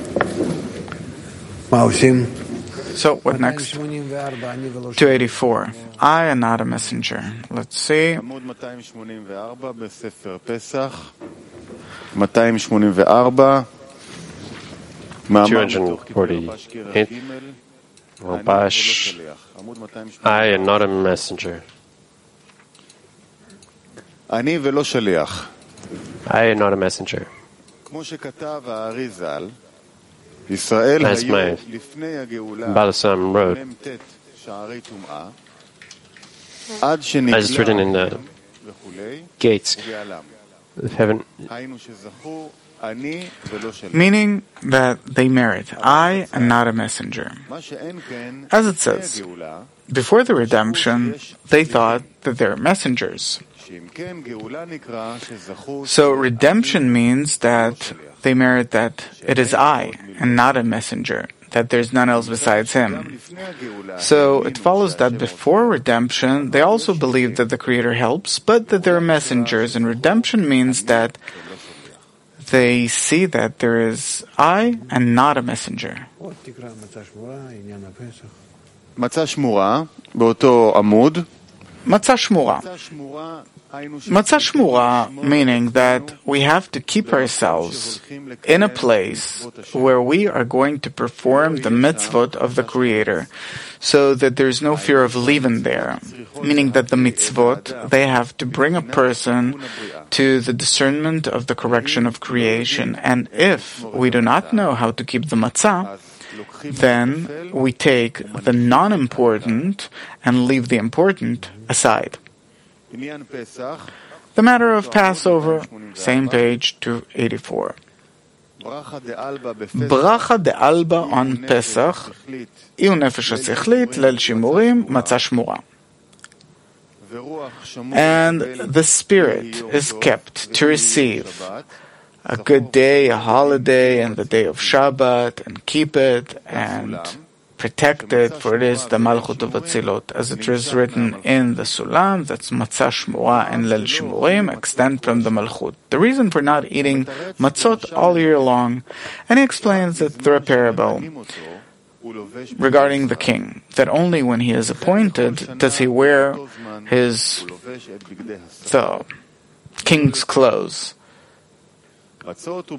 So what next? 284. I am not a messenger. Let's see. 248. Rabash, I am not a messenger. I am not a messenger. As my Balasam wrote, as it's written in the gates of heaven, meaning that they merit, I am not a messenger. As it says, before the redemption, they thought that they're messengers. So redemption means that they merit that it is I and not a messenger, that there's none else besides him. So it follows that before redemption, they also believe that the Creator helps, but that they're messengers, and redemption means that they see that there is I and not a messenger. מצה שמורה, באותו עמוד. Matzah shmura, meaning that we have to keep ourselves in a place where we are going to perform the mitzvot of the Creator, so that there is no fear of leaving there. Meaning that the mitzvot, they have to bring a person to the discernment of the correction of creation. And if we do not know how to keep the matzah, then we take the non-important and leave the important aside. The matter of Passover, same page 284. Bracha de Alba on Pesach, Iu Nefesh HaSichlit, Lel Shimurim, Matzah Shmura. And the spirit is kept to receive a good day, a holiday, and the day of Shabbat, and keep it and protect it, for it is the Malchut of Atzilot, as it is written in the Sulam, that's Matzah Shmura and Lel Shimurim, extend from the Malchut. The reason for not eating matzot all year long, and he explains it through a parable regarding the king, that only when he is appointed does he wear the king's clothes. The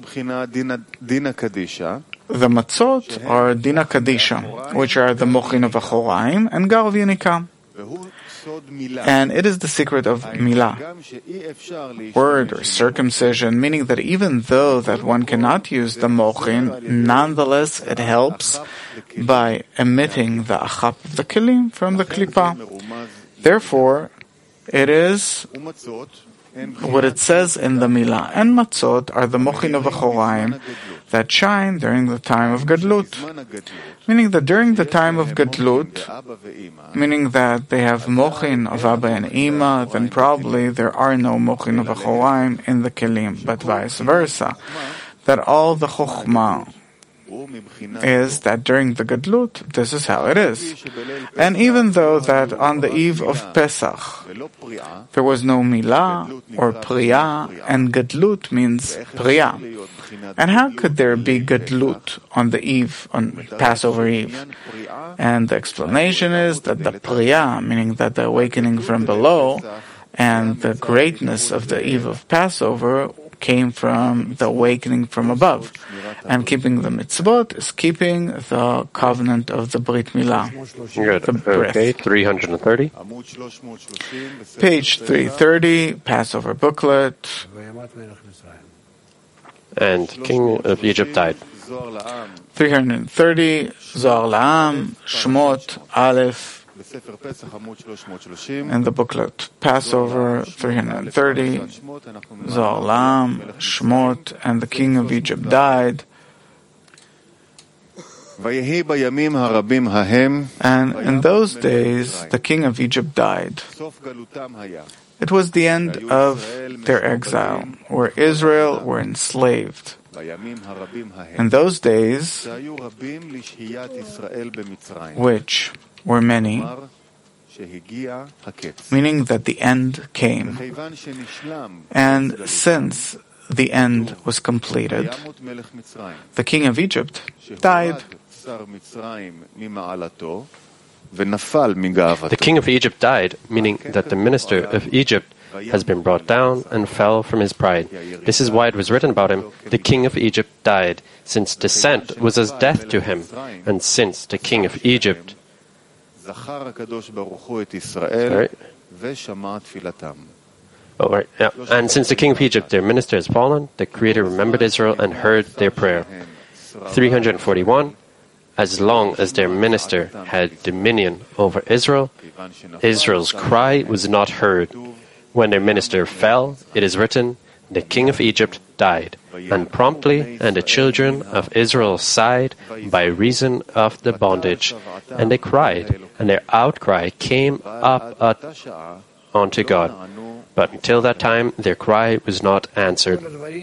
matzot are Dina Kadisha, which are the Mochin of Achoraim and Gar of Yenika. And it is the secret of Milah, word or circumcision, meaning that even though that one cannot use the Mochin, nonetheless it helps by emitting the Achap of the Kelim from the Klippa. Therefore, it is what it says in the Milah. And matzot are the mochin of Achoraim that shine during the time of Gadlut. Meaning that during the time of Gadlut, meaning that they have mochin of Abba and Ima, then probably there are no mochin of Achoraim in the Kelim, but vice versa. That all the Chokhmah is that during the Gadlut, this is how it is. And even though that on the eve of Pesach, there was no Milah or Priya, and Gadlut means Priya. And how could there be Gadlut on the eve, on Passover Eve? And the explanation is that the Priya, meaning that the awakening from below, and the greatness of the eve of Passover came from the awakening from above. And keeping the mitzvot is keeping the covenant of the Brit Milah. Good. Okay, 330. Page 330, Passover booklet. And King of Egypt died. 330, Zohar La'am, Shmot, Aleph, in the booklet, Passover 330, Zohar La'am, Shmot, and the king of Egypt died. And in those days, the king of Egypt died. It was the end of their exile, where Israel were enslaved. In those days, which were many, meaning that the end came. And since the end was completed, the king of Egypt died. The king of Egypt died, meaning that the minister of Egypt has been brought down and fell from his pride. This is why it was written about him, the king of Egypt died, since descent was as death to him, and since the king of Egypt. Sorry. Oh, right. Yeah. And since the king of Egypt, their minister, has fallen, the Creator remembered Israel and heard their prayer. 341. As long as their minister had dominion over Israel, Israel's cry was not heard. When their minister fell, it is written, the king of Egypt died, and promptly, and the children of Israel sighed by reason of the bondage, and they cried, and their outcry came up unto God. But until that time, their cry was not answered.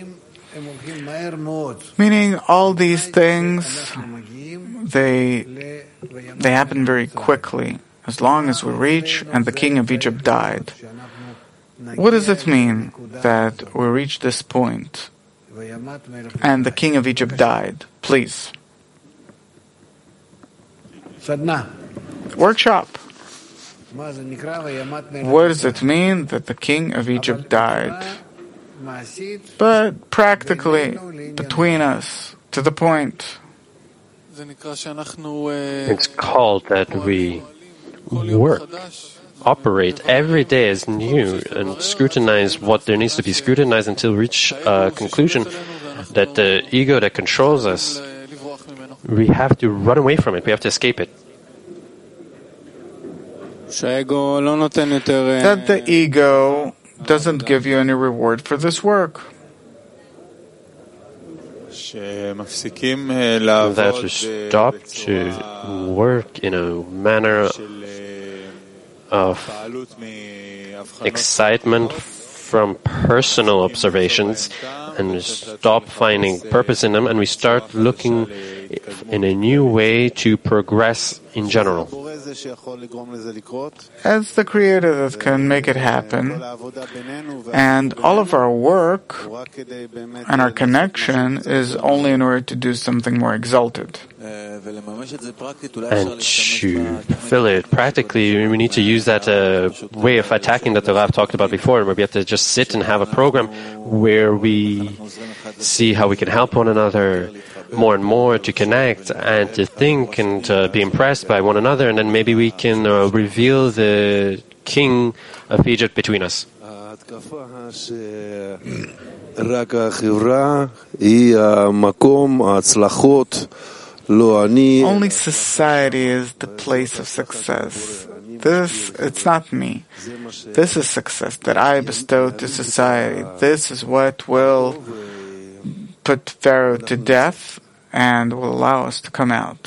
Meaning, all these things, they happen very quickly, as long as we reach, and the king of Egypt died. What does it mean that we reach this point, and the king of Egypt died? Please. Workshop. What does it mean that the king of Egypt died? But practically, between us, to the point. It's called that we work, operate every day as new, and scrutinize what there needs to be scrutinized until we reach a conclusion that the ego that controls us, we have to run away from it, we have to escape it. That the ego doesn't give you any reward for this work. That we stop to work in a manner of excitement from personal observations, and we stop finding purpose in them, and we start looking in a new way to progress in general. As the Creator that can make it happen, and all of our work and our connection is only in order to do something more exalted. And to fulfill it practically, we need to use that way of attacking that the Rav talked about before, where we have to just sit and have a program where we see how we can help one another more and more, to connect and to think and be impressed by one another, and then maybe we can reveal the king of Egypt between us. Only society is the place of success. It's not me. This is success that I bestow to society. This is what will put Pharaoh to death and will allow us to come out.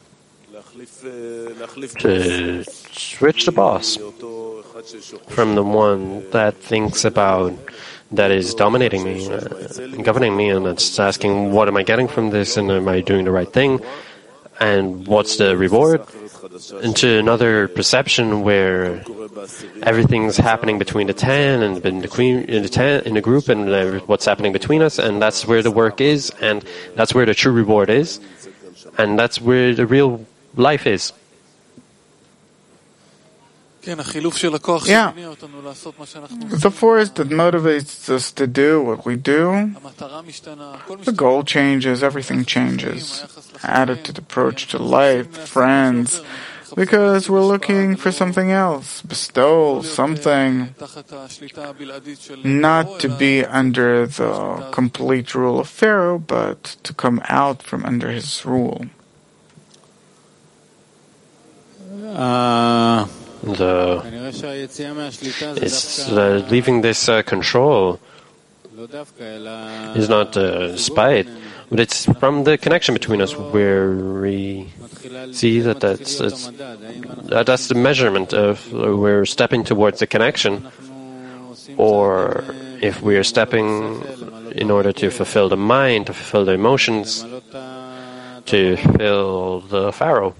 To switch the boss from the one that thinks about, that is dominating me, governing me, and that's asking, what am I getting from this, and am I doing the right thing, and what's the reward, into another perception where everything's happening between the 10 and in the group, and what's happening between us, and that's where the work is, and that's where the true reward is, and that's where the real life is. Yeah. The force that motivates us to do what we do, the goal changes, everything changes. Attitude, approach to life, friends, because we're looking for something else, bestow something, not to be under the complete rule of Pharaoh, but to come out from under his rule. Leaving this control is not spite, but it's from the connection between us, where we see that that's the measurement of we're stepping towards the connection, or if we are stepping in order to fulfill the mind, to fulfill the emotions, to fulfill the Pharaoh.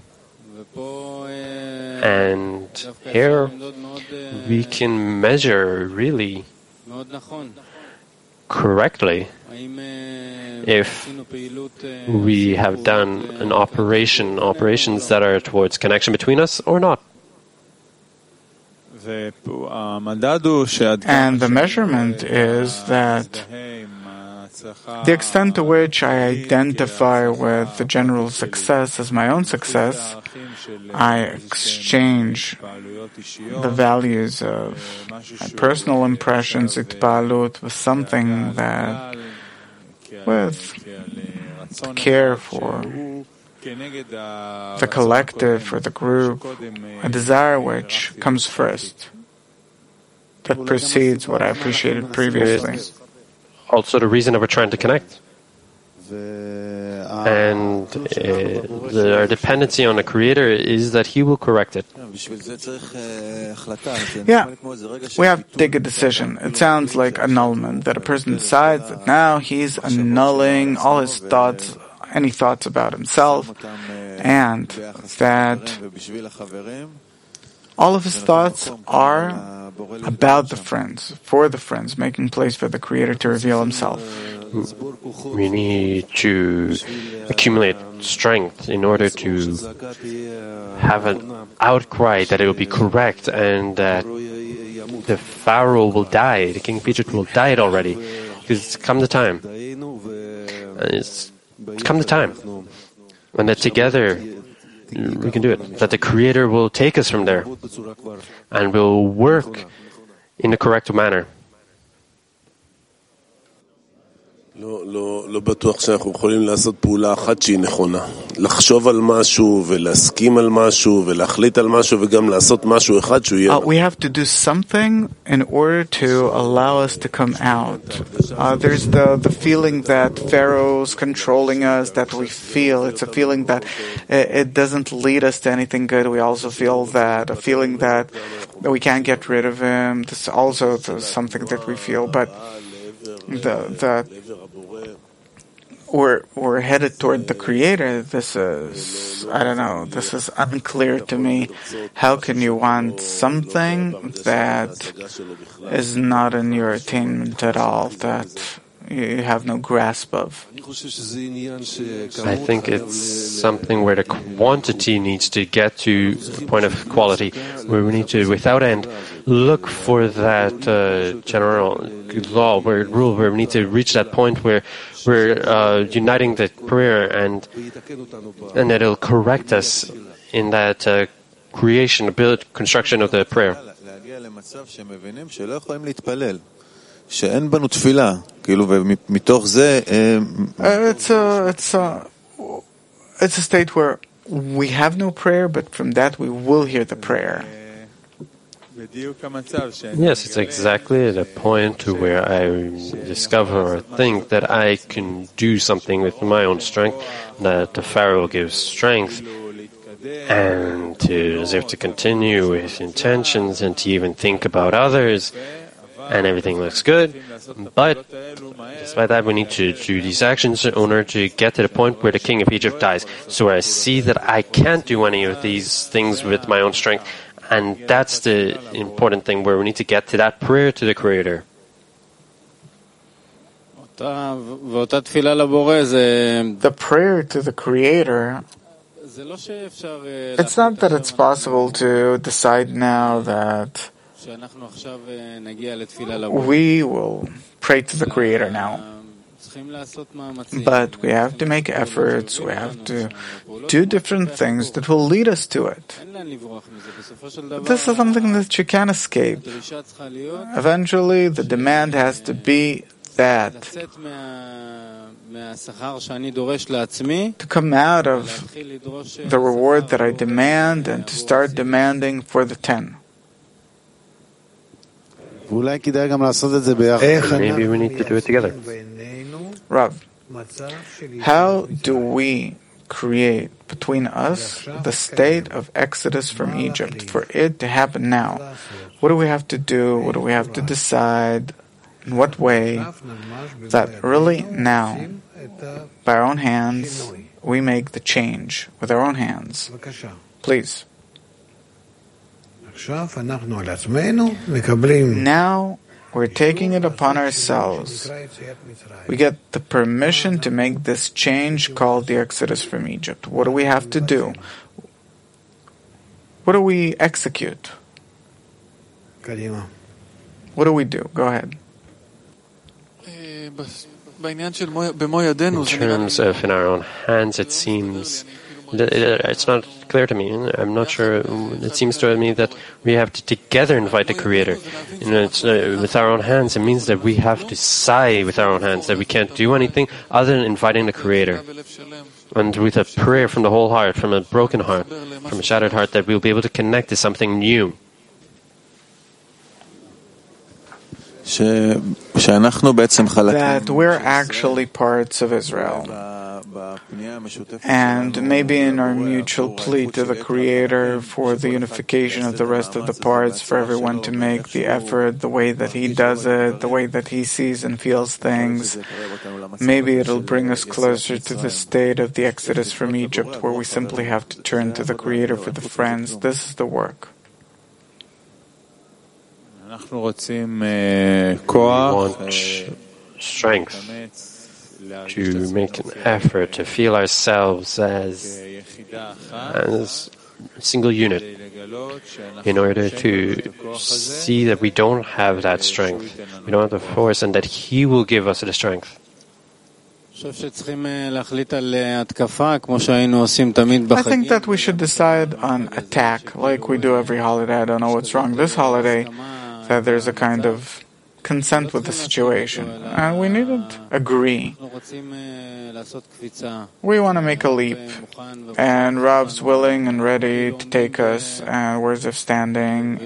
And here we can measure really correctly if we have done an operations that are towards connection between us or not. And the measurement is that the extent to which I identify with the general success as my own success, I exchange the values of my personal impressions, itpalut, with something that, with care for the collective, for the group, a desire which comes first, that precedes what I appreciated previously. Also the reason that we're trying to connect. And our dependency on the Creator is that He will correct it. Yeah, we have to take a decision. It sounds like annulment, that a person decides that now he's annulling all his thoughts, any thoughts about himself, and that all of his thoughts are about the friends, for the friends, making place for the Creator to reveal Himself. We need to accumulate strength in order to have an outcry that it will be correct and that the Pharaoh will die, the king of Egypt will die already. Because it's come the time. It's come the time. And that together we can do it. That the Creator will take us from there and will work in the correct manner. לא בטוח שאנחנו יכולים לעשות פעולה אחת שהיא נכונה. לחשוב על משהו ולהסכים על משהו ולהחליט על משהו וגם לעשות משהו אחד שהוא יהיה. We have to do something in order to allow us to come out. There's the feeling that Pharaoh's controlling us, that we feel. It's a feeling that it doesn't lead us to anything good. We also feel that, a feeling that we can't get rid of him. This is also something that we feel, but we're headed toward the Creator. This is, I don't know, this is unclear to me. How can you want something that is not in your attainment at all, that you have no grasp of? I think it's something where the quantity needs to get to the point of quality, where we need to, without end, look for that general law, rule, where we need to reach that point where we're uniting the prayer and that it'll correct us in that creation, construction of the prayer. It's a state where we have no prayer, but from that we will hear the prayer. Yes, it's exactly the point to where I discover or think that I can do something with my own strength, that the Pharaoh gives strength, and as if to continue with intentions and to even think about others, and everything looks good. But despite that, we need to do these actions in order to get to the point where the king of Egypt dies. So where I see that I can't do any of these things with my own strength, and that's the important thing, where we need to get to that prayer to the Creator. The prayer to the Creator, it's not that it's possible to decide now that we will pray to the Creator now. But we have to make efforts, we have to do different things that will lead us to it. This is something that you can't escape. Eventually, the demand has to be that to come out of the reward that I demand and to start demanding for the 10. Maybe we need to do it together. Rav, how do we create between us the state of exodus from Egypt for it to happen now? What do we have to do? What do we have to decide? In what way? That really now, by our own hands, we make the change with our own hands. Please. Now we're taking it upon ourselves. We get the permission to make this change called the Exodus from Egypt. What do we have to do? What do we execute? What do we do? Go ahead. In terms of in our own hands, it seems it's not clear to me. I'm not sure. It seems to me that we have to together invite the Creator. With our own hands, it means that we have to sigh with our own hands, that we can't do anything other than inviting the Creator. And with a prayer from the whole heart, from a broken heart, from a shattered heart, that we'll be able to connect to something new. That we're actually parts of Israel. And maybe in our mutual plea to the Creator for the unification of the rest of the parts, for everyone to make the effort the way that He does it, the way that He sees and feels things, maybe it'll bring us closer to the state of the Exodus from Egypt, where we simply have to turn to the Creator for the friends. This is the work. We want strength. to make an effort to feel ourselves as a single unit in order to see that we don't have that strength, we don't have the force, and that He will give us the strength. I think that we should decide on attack like we do every holiday. I don't know what's wrong this holiday, that there's a kind of consent with the situation, and we needn't agree. We want to make a leap, and Rav's willing and ready to take us, and words of standing,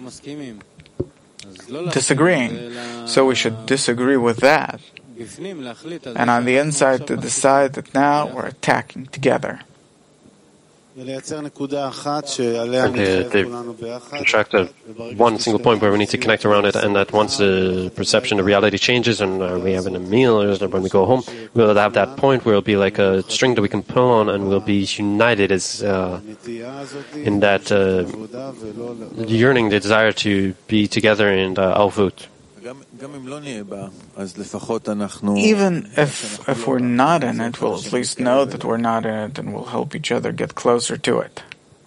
disagreeing. So we should disagree with that, and on the inside to decide that now we're attacking together. And they contract one single point where we need to connect around it, and that once the perception of reality changes and we have a meal or when we go home, we'll have that point where it'll be like a string that we can pull on, and we'll be united as in that yearning, the desire to be together in the Alvut. Even if we're not in it, we'll at least know that we're not in it, and we'll help each other get closer to it.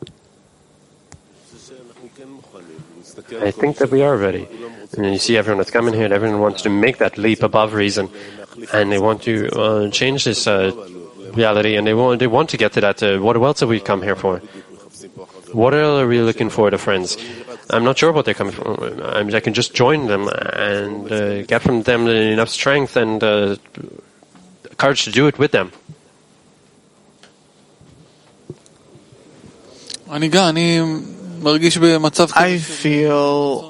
I think that we are ready. And you see everyone that's coming here, and everyone wants to make that leap above reason, and they want to change this reality, and they want to get to that. What else have we come here for? What are we looking for, the friends? I'm not sure what they're coming from. I can just join them and get from them enough strength and courage to do it with them. I feel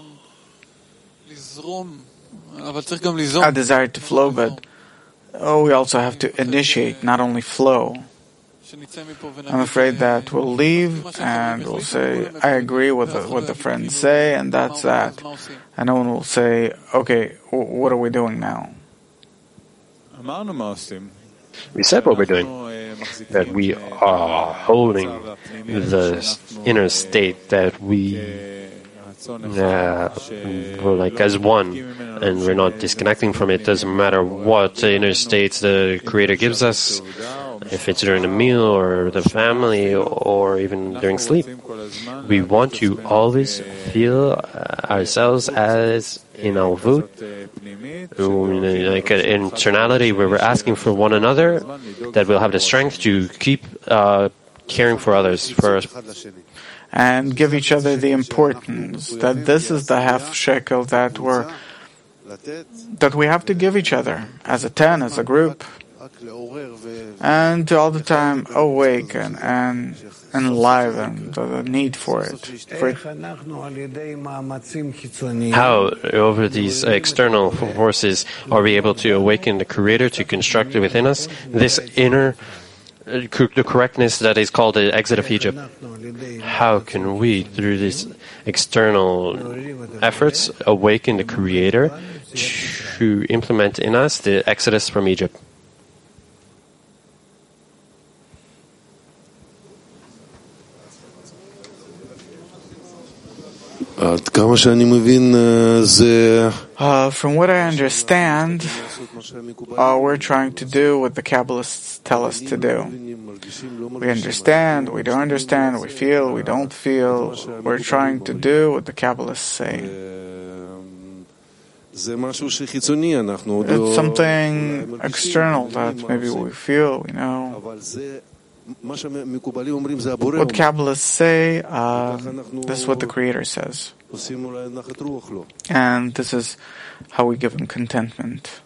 a desire to flow, but we also have to initiate, not only flow. I'm afraid that we'll leave and we'll say, I agree with what the friends say, and that's that. And no one will say, okay, what are we doing now? We said what we're doing, that we are holding the inner state, that we we're like as one, and we're not disconnecting from it. Doesn't matter what inner states the Creator gives us, if it's during a meal or the family or even during sleep. We want to always feel ourselves as in Alvut, like an internality where we're asking for one another, that we'll have the strength to keep caring for others first. And give each other the importance, that this is the half shekel that we have to give each other as a 10, as a group, and to all the time awaken and enliven the need for it. How, over these external forces, are we able to awaken the Creator to construct within us this inner the correctness that is called the exit of Egypt? How can we, through these external efforts, awaken the Creator to implement in us the exodus from Egypt? From what I understand, we're trying to do what the Kabbalists tell us to do. We understand, we don't understand, we feel, we don't feel. We're trying to do what the Kabbalists say. It's something external that maybe we feel, we know. What Kabbalists say, this is what the Creator says. And this is how we give Him contentment.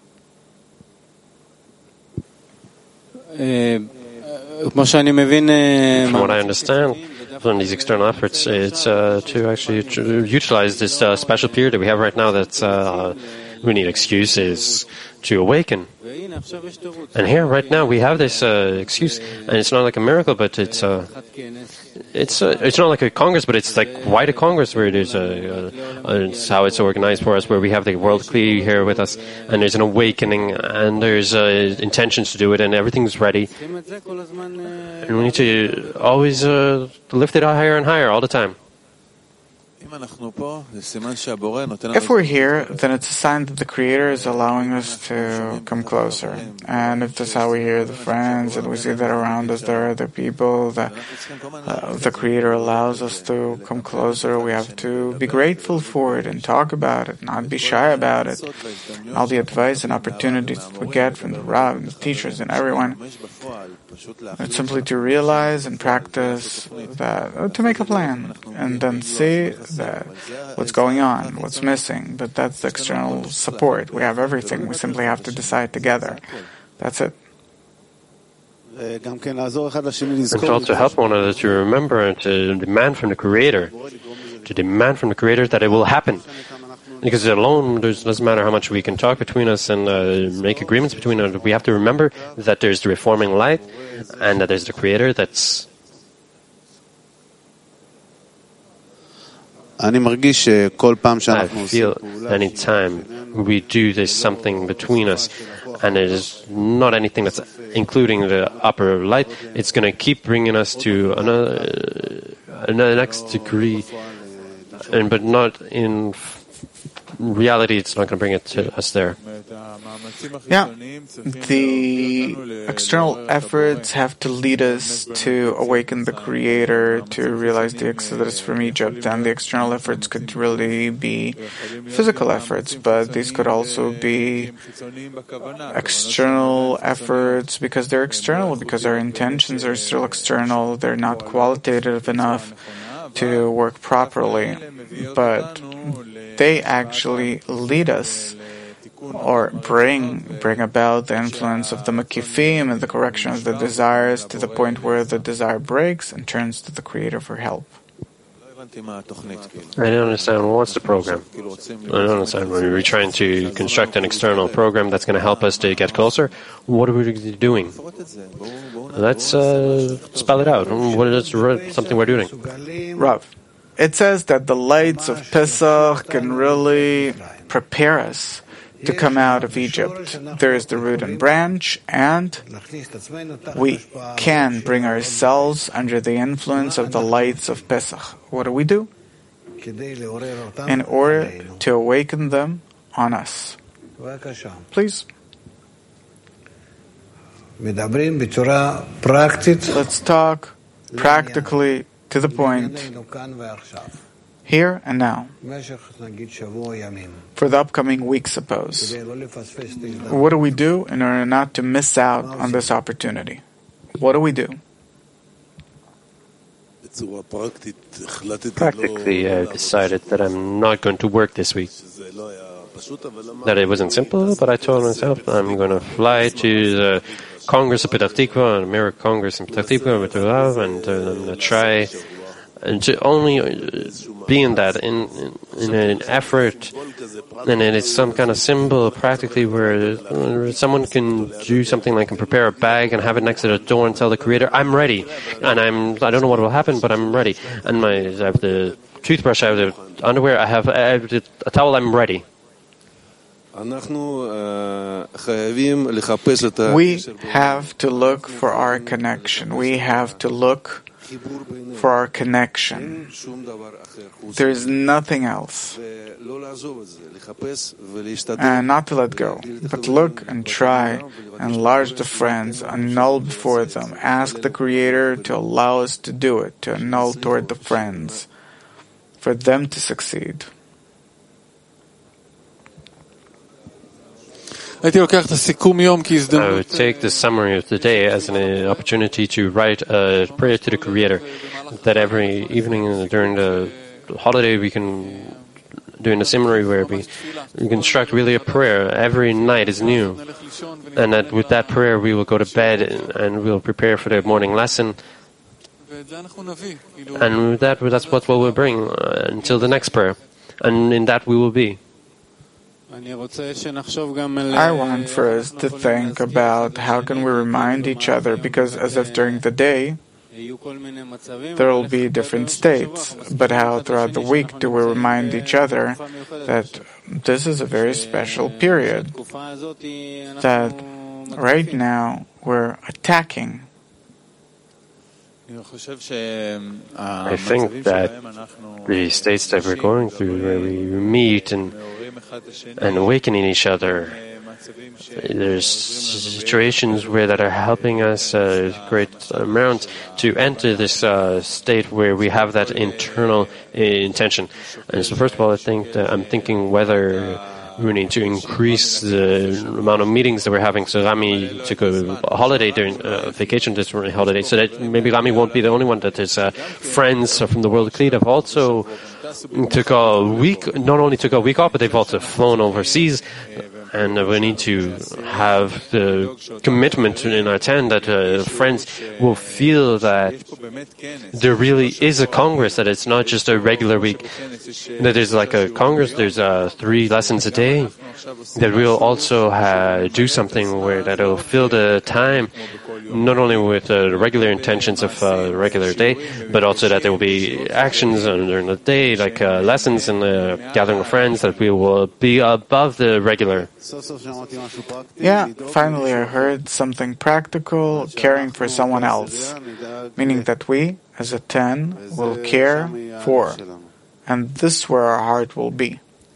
From what I understand from these external efforts, it's to actually utilize this special period that we have right now that we need excuses to awaken. And here, right now, we have this excuse, and it's not like a miracle, but it's not like a Congress, but it's like quite a Congress where there's it's how it's organized for us, where we have the world Kli here with us, and there's an awakening, and there's intentions to do it, and everything's ready. And we need to always lift it higher and higher all the time. If we're here, then it's a sign that the Creator is allowing us to come closer. And if that's how we hear the friends, and we see that around us there are other people, that the Creator allows us to come closer, we have to be grateful for it and talk about it, not be shy about it. All the advice and opportunities that we get from the Rav and the teachers and everyone, it's simply to realize and practice that, to make a plan, and then see that what's going on, what's missing. But that's the external support. We have everything. We simply have to decide together. That's it. And to also help one another to remember and to demand from the Creator that it will happen. Because alone, it doesn't matter how much we can talk between us and make agreements between us. We have to remember that there's the reforming light and that there's the Creator that's... I feel anytime we do this something between us, and it is not anything that's including the upper light, it's going to keep bringing us to another next degree, but not in reality. It's not going to bring it to us there. Yeah, the external efforts have to lead us to awaken the Creator, to realize the exodus from Egypt, and the external efforts could really be physical efforts, but these could also be external efforts because they're external, because our intentions are still external, they're not qualitative enough to work properly, but they actually lead us or bring about the influence of the Makifim and the correction of the desires to the point where the desire breaks and turns to the Creator for help. I don't understand. What's the program? I don't understand. When we're trying to construct an external program that's going to help us to get closer, what are we doing? Let's spell it out. What is something we're doing? Rav, it says that the lights of Pesach can really prepare us to come out of Egypt. There is the root and branch, and we can bring ourselves under the influence of the lights of Pesach. What do? In order to awaken them on us. Please. Let's talk practically to the point, here and now, for the upcoming week, suppose. What do we do in order not to miss out on this opportunity? What do we do? Practically, I decided that I'm not going to work this week. That it wasn't simple, but I told myself I'm going to fly to the Congress of Petah Tikva, an American Congress in Petah Tikva with the love, and try and to only be in that, in an effort, and it's some kind of symbol practically where someone can do something like can prepare a bag and have it next to the door and tell the Creator, I'm ready, and I don't know what will happen, but I'm ready. And I have the toothbrush, I have the underwear, I have a towel, I'm ready. We have to look for our connection. We have to look for our connection. There is nothing else. And not to let go, but look and try, enlarge the friends, annul before them, ask the Creator to allow us to do it, to annul toward the friends, for them to succeed. I would take the summary of the day as an opportunity to write a prayer to the Creator, that every evening during the holiday we can, during the seminary where we construct really a prayer. Every night is new. And that with that prayer we will go to bed and we'll prepare for the morning lesson. And that's what we'll bring until the next prayer. And in that we will be. I want for us to think about how can we remind each other, because as if during the day there will be different states, but how throughout the week do we remind each other that this is a very special period, that right now we're attacking I think that the states that we're going through, where we meet and awakening each other, there's situations where that are helping us a great amount to enter this state where we have that internal intention. And so first of all, I think that I'm thinking whether we need to increase the amount of meetings that we're having. So Rami took a holiday during vacation this holiday, so that maybe Rami won't be the only one, that his friends from the World Cleat have also took a week, not only took a week off, but they've also flown overseas. And we need to have the commitment in our tent that friends will feel that there really is a Congress, that it's not just a regular week, that there's like a Congress, there's 3 lessons a day, that we'll also do something where that will fill the time, not only with the regular intentions of a regular day, but also that there will be actions during the day, like lessons and gathering of friends, that we will be above the regular. Yeah, finally I heard something practical, caring for someone else, meaning that we, as a 10, will care for, and this is where our heart will be.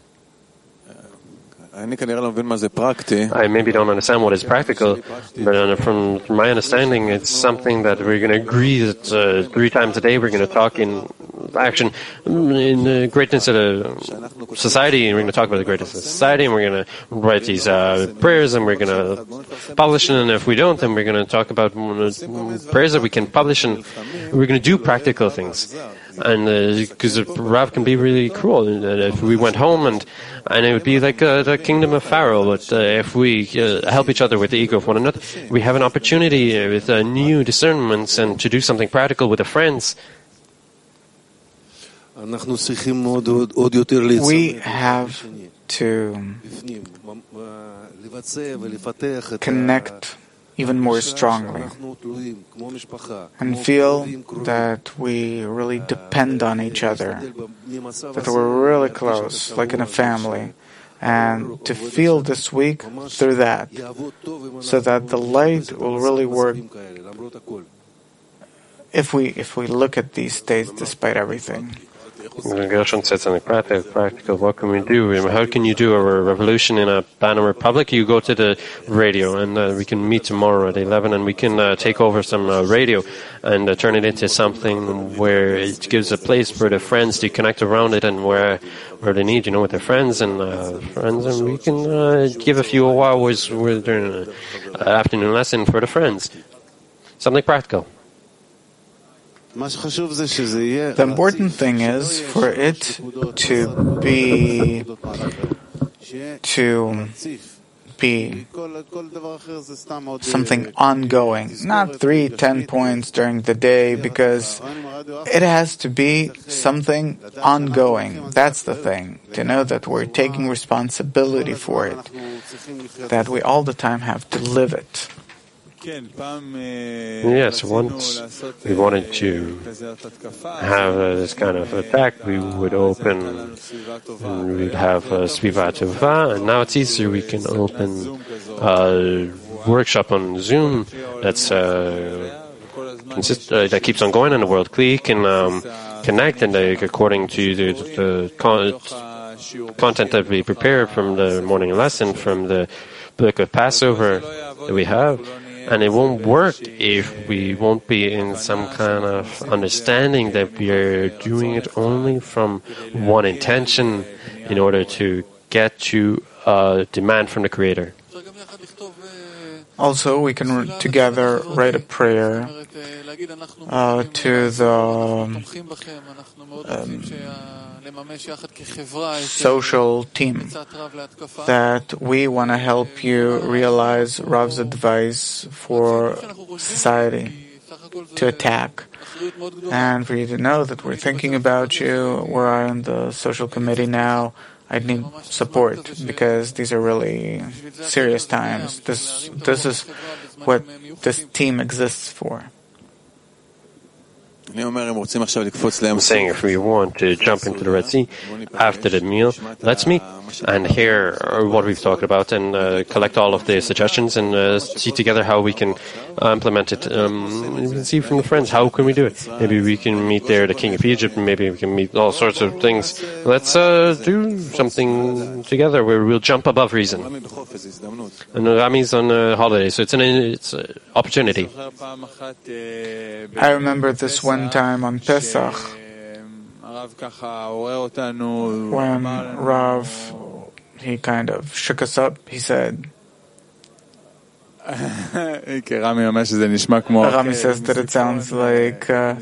I maybe don't understand what is practical, but from my understanding, it's something that we're going to agree that 3 times a day we're going to talk in action in the greatness of the society, and we're going to talk about the greatness of society, and we're going to write these prayers, and we're going to publish them, and if we don't, then we're going to talk about prayers that we can publish, and we're going to do practical things. And because Rav can be really cruel, if we went home and it would be like the kingdom of Pharaoh, but if we help each other with the ego of one another, we have an opportunity with new discernments and to do something practical with the friends. We have to connect even more strongly and feel that we really depend on each other, that we're really close, like in a family, and to feel this week through that, so that the light will really work if we look at these states despite everything. Gershon said something practical. What can we do? How can you do a revolution in a Banner Republic? You go to the radio, and we can meet tomorrow at 11, and we can take over some radio and turn it into something where it gives a place for the friends to connect around it, and where they need, with their friends, and we can give a few hours during an afternoon lesson for the friends. Something practical. The important thing is for it to be something ongoing, not 3-10 points during the day, because it has to be something ongoing. That's the thing, to know that we're taking responsibility for it, that we all the time have to live it. Yes, once we wanted to have this kind of attack, we would open, and we'd have Sviva Tova, and now it's easier. We can open a workshop on Zoom that's that keeps on going, and the World Clique can connect, and according to the content that we prepare from the morning lesson, from the book of Passover that we have. And it won't work if we won't be in some kind of understanding that we are doing it only from one intention in order to get to a demand from the Creator. Also, we can together write a prayer to the social team, that we want to help you realize Rav's advice for society to attack, and for you to know that we're thinking about you. We're on the social committee now. I need support because these are really serious times. This is what this team exists for. I'm saying if we want to jump into the Red Sea after the meal, let's meet. and hear what we've talked about and collect all of the suggestions and see together how we can implement it. We can see from the friends, how can we do it? Maybe we can meet there the King of Egypt, and maybe we can meet all sorts of things. Let's do something together where we'll jump above reason. And Rami's on a holiday, so it's an opportunity. I remember this one time on Pesach, when Rav, he kind of shook us up. He said, Rami says that it sounds like a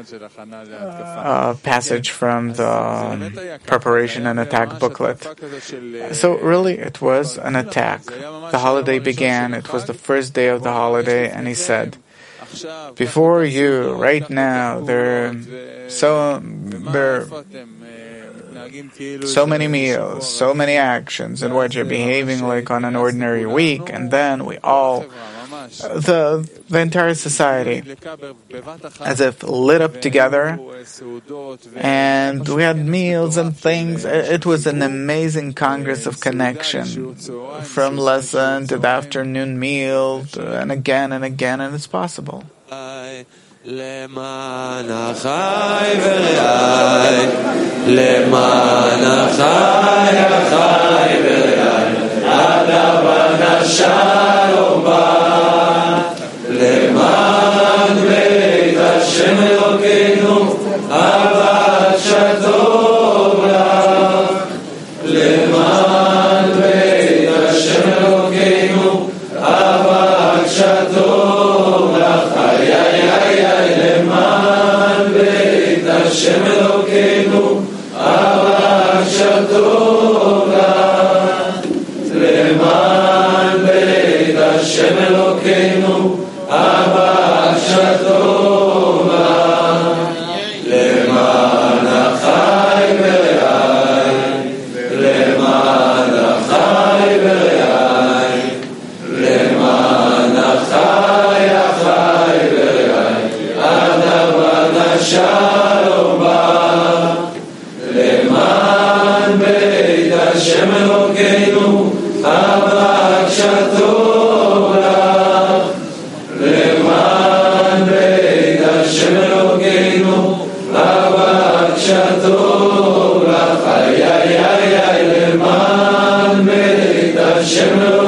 passage from the preparation and attack booklet. So really it was an attack. The holiday began, it was the first day of the holiday, and he said, before you, right now, there are so many meals, so many actions in which you're behaving like on an ordinary week, and then we all, the entire society, as if lit up together, and we had meals and things. It was an amazing congress of connection, from lesson to the afternoon meal, and again, and it's possible. למען החי ורעי, למען החי ורעי, הדבר השלום בא, למען בית השם אלוקינו, אהבת שטוב לך, למען בית השם אלוקינו, אהבת שטוב לך, למען בית השם אלוקינו, אהבת שטוב לך, למען בית השם אלוקינו, אהבת שטוב לך, למען החי ורעי, למען החי ורעי, למען החי ורעי, הדבר השלום בא, למען בית השם אלוקינו, אהבת שטוב לך, למען בית השם אלוקינו, אהבת שטוב לך, למען בית השם אלוקינו,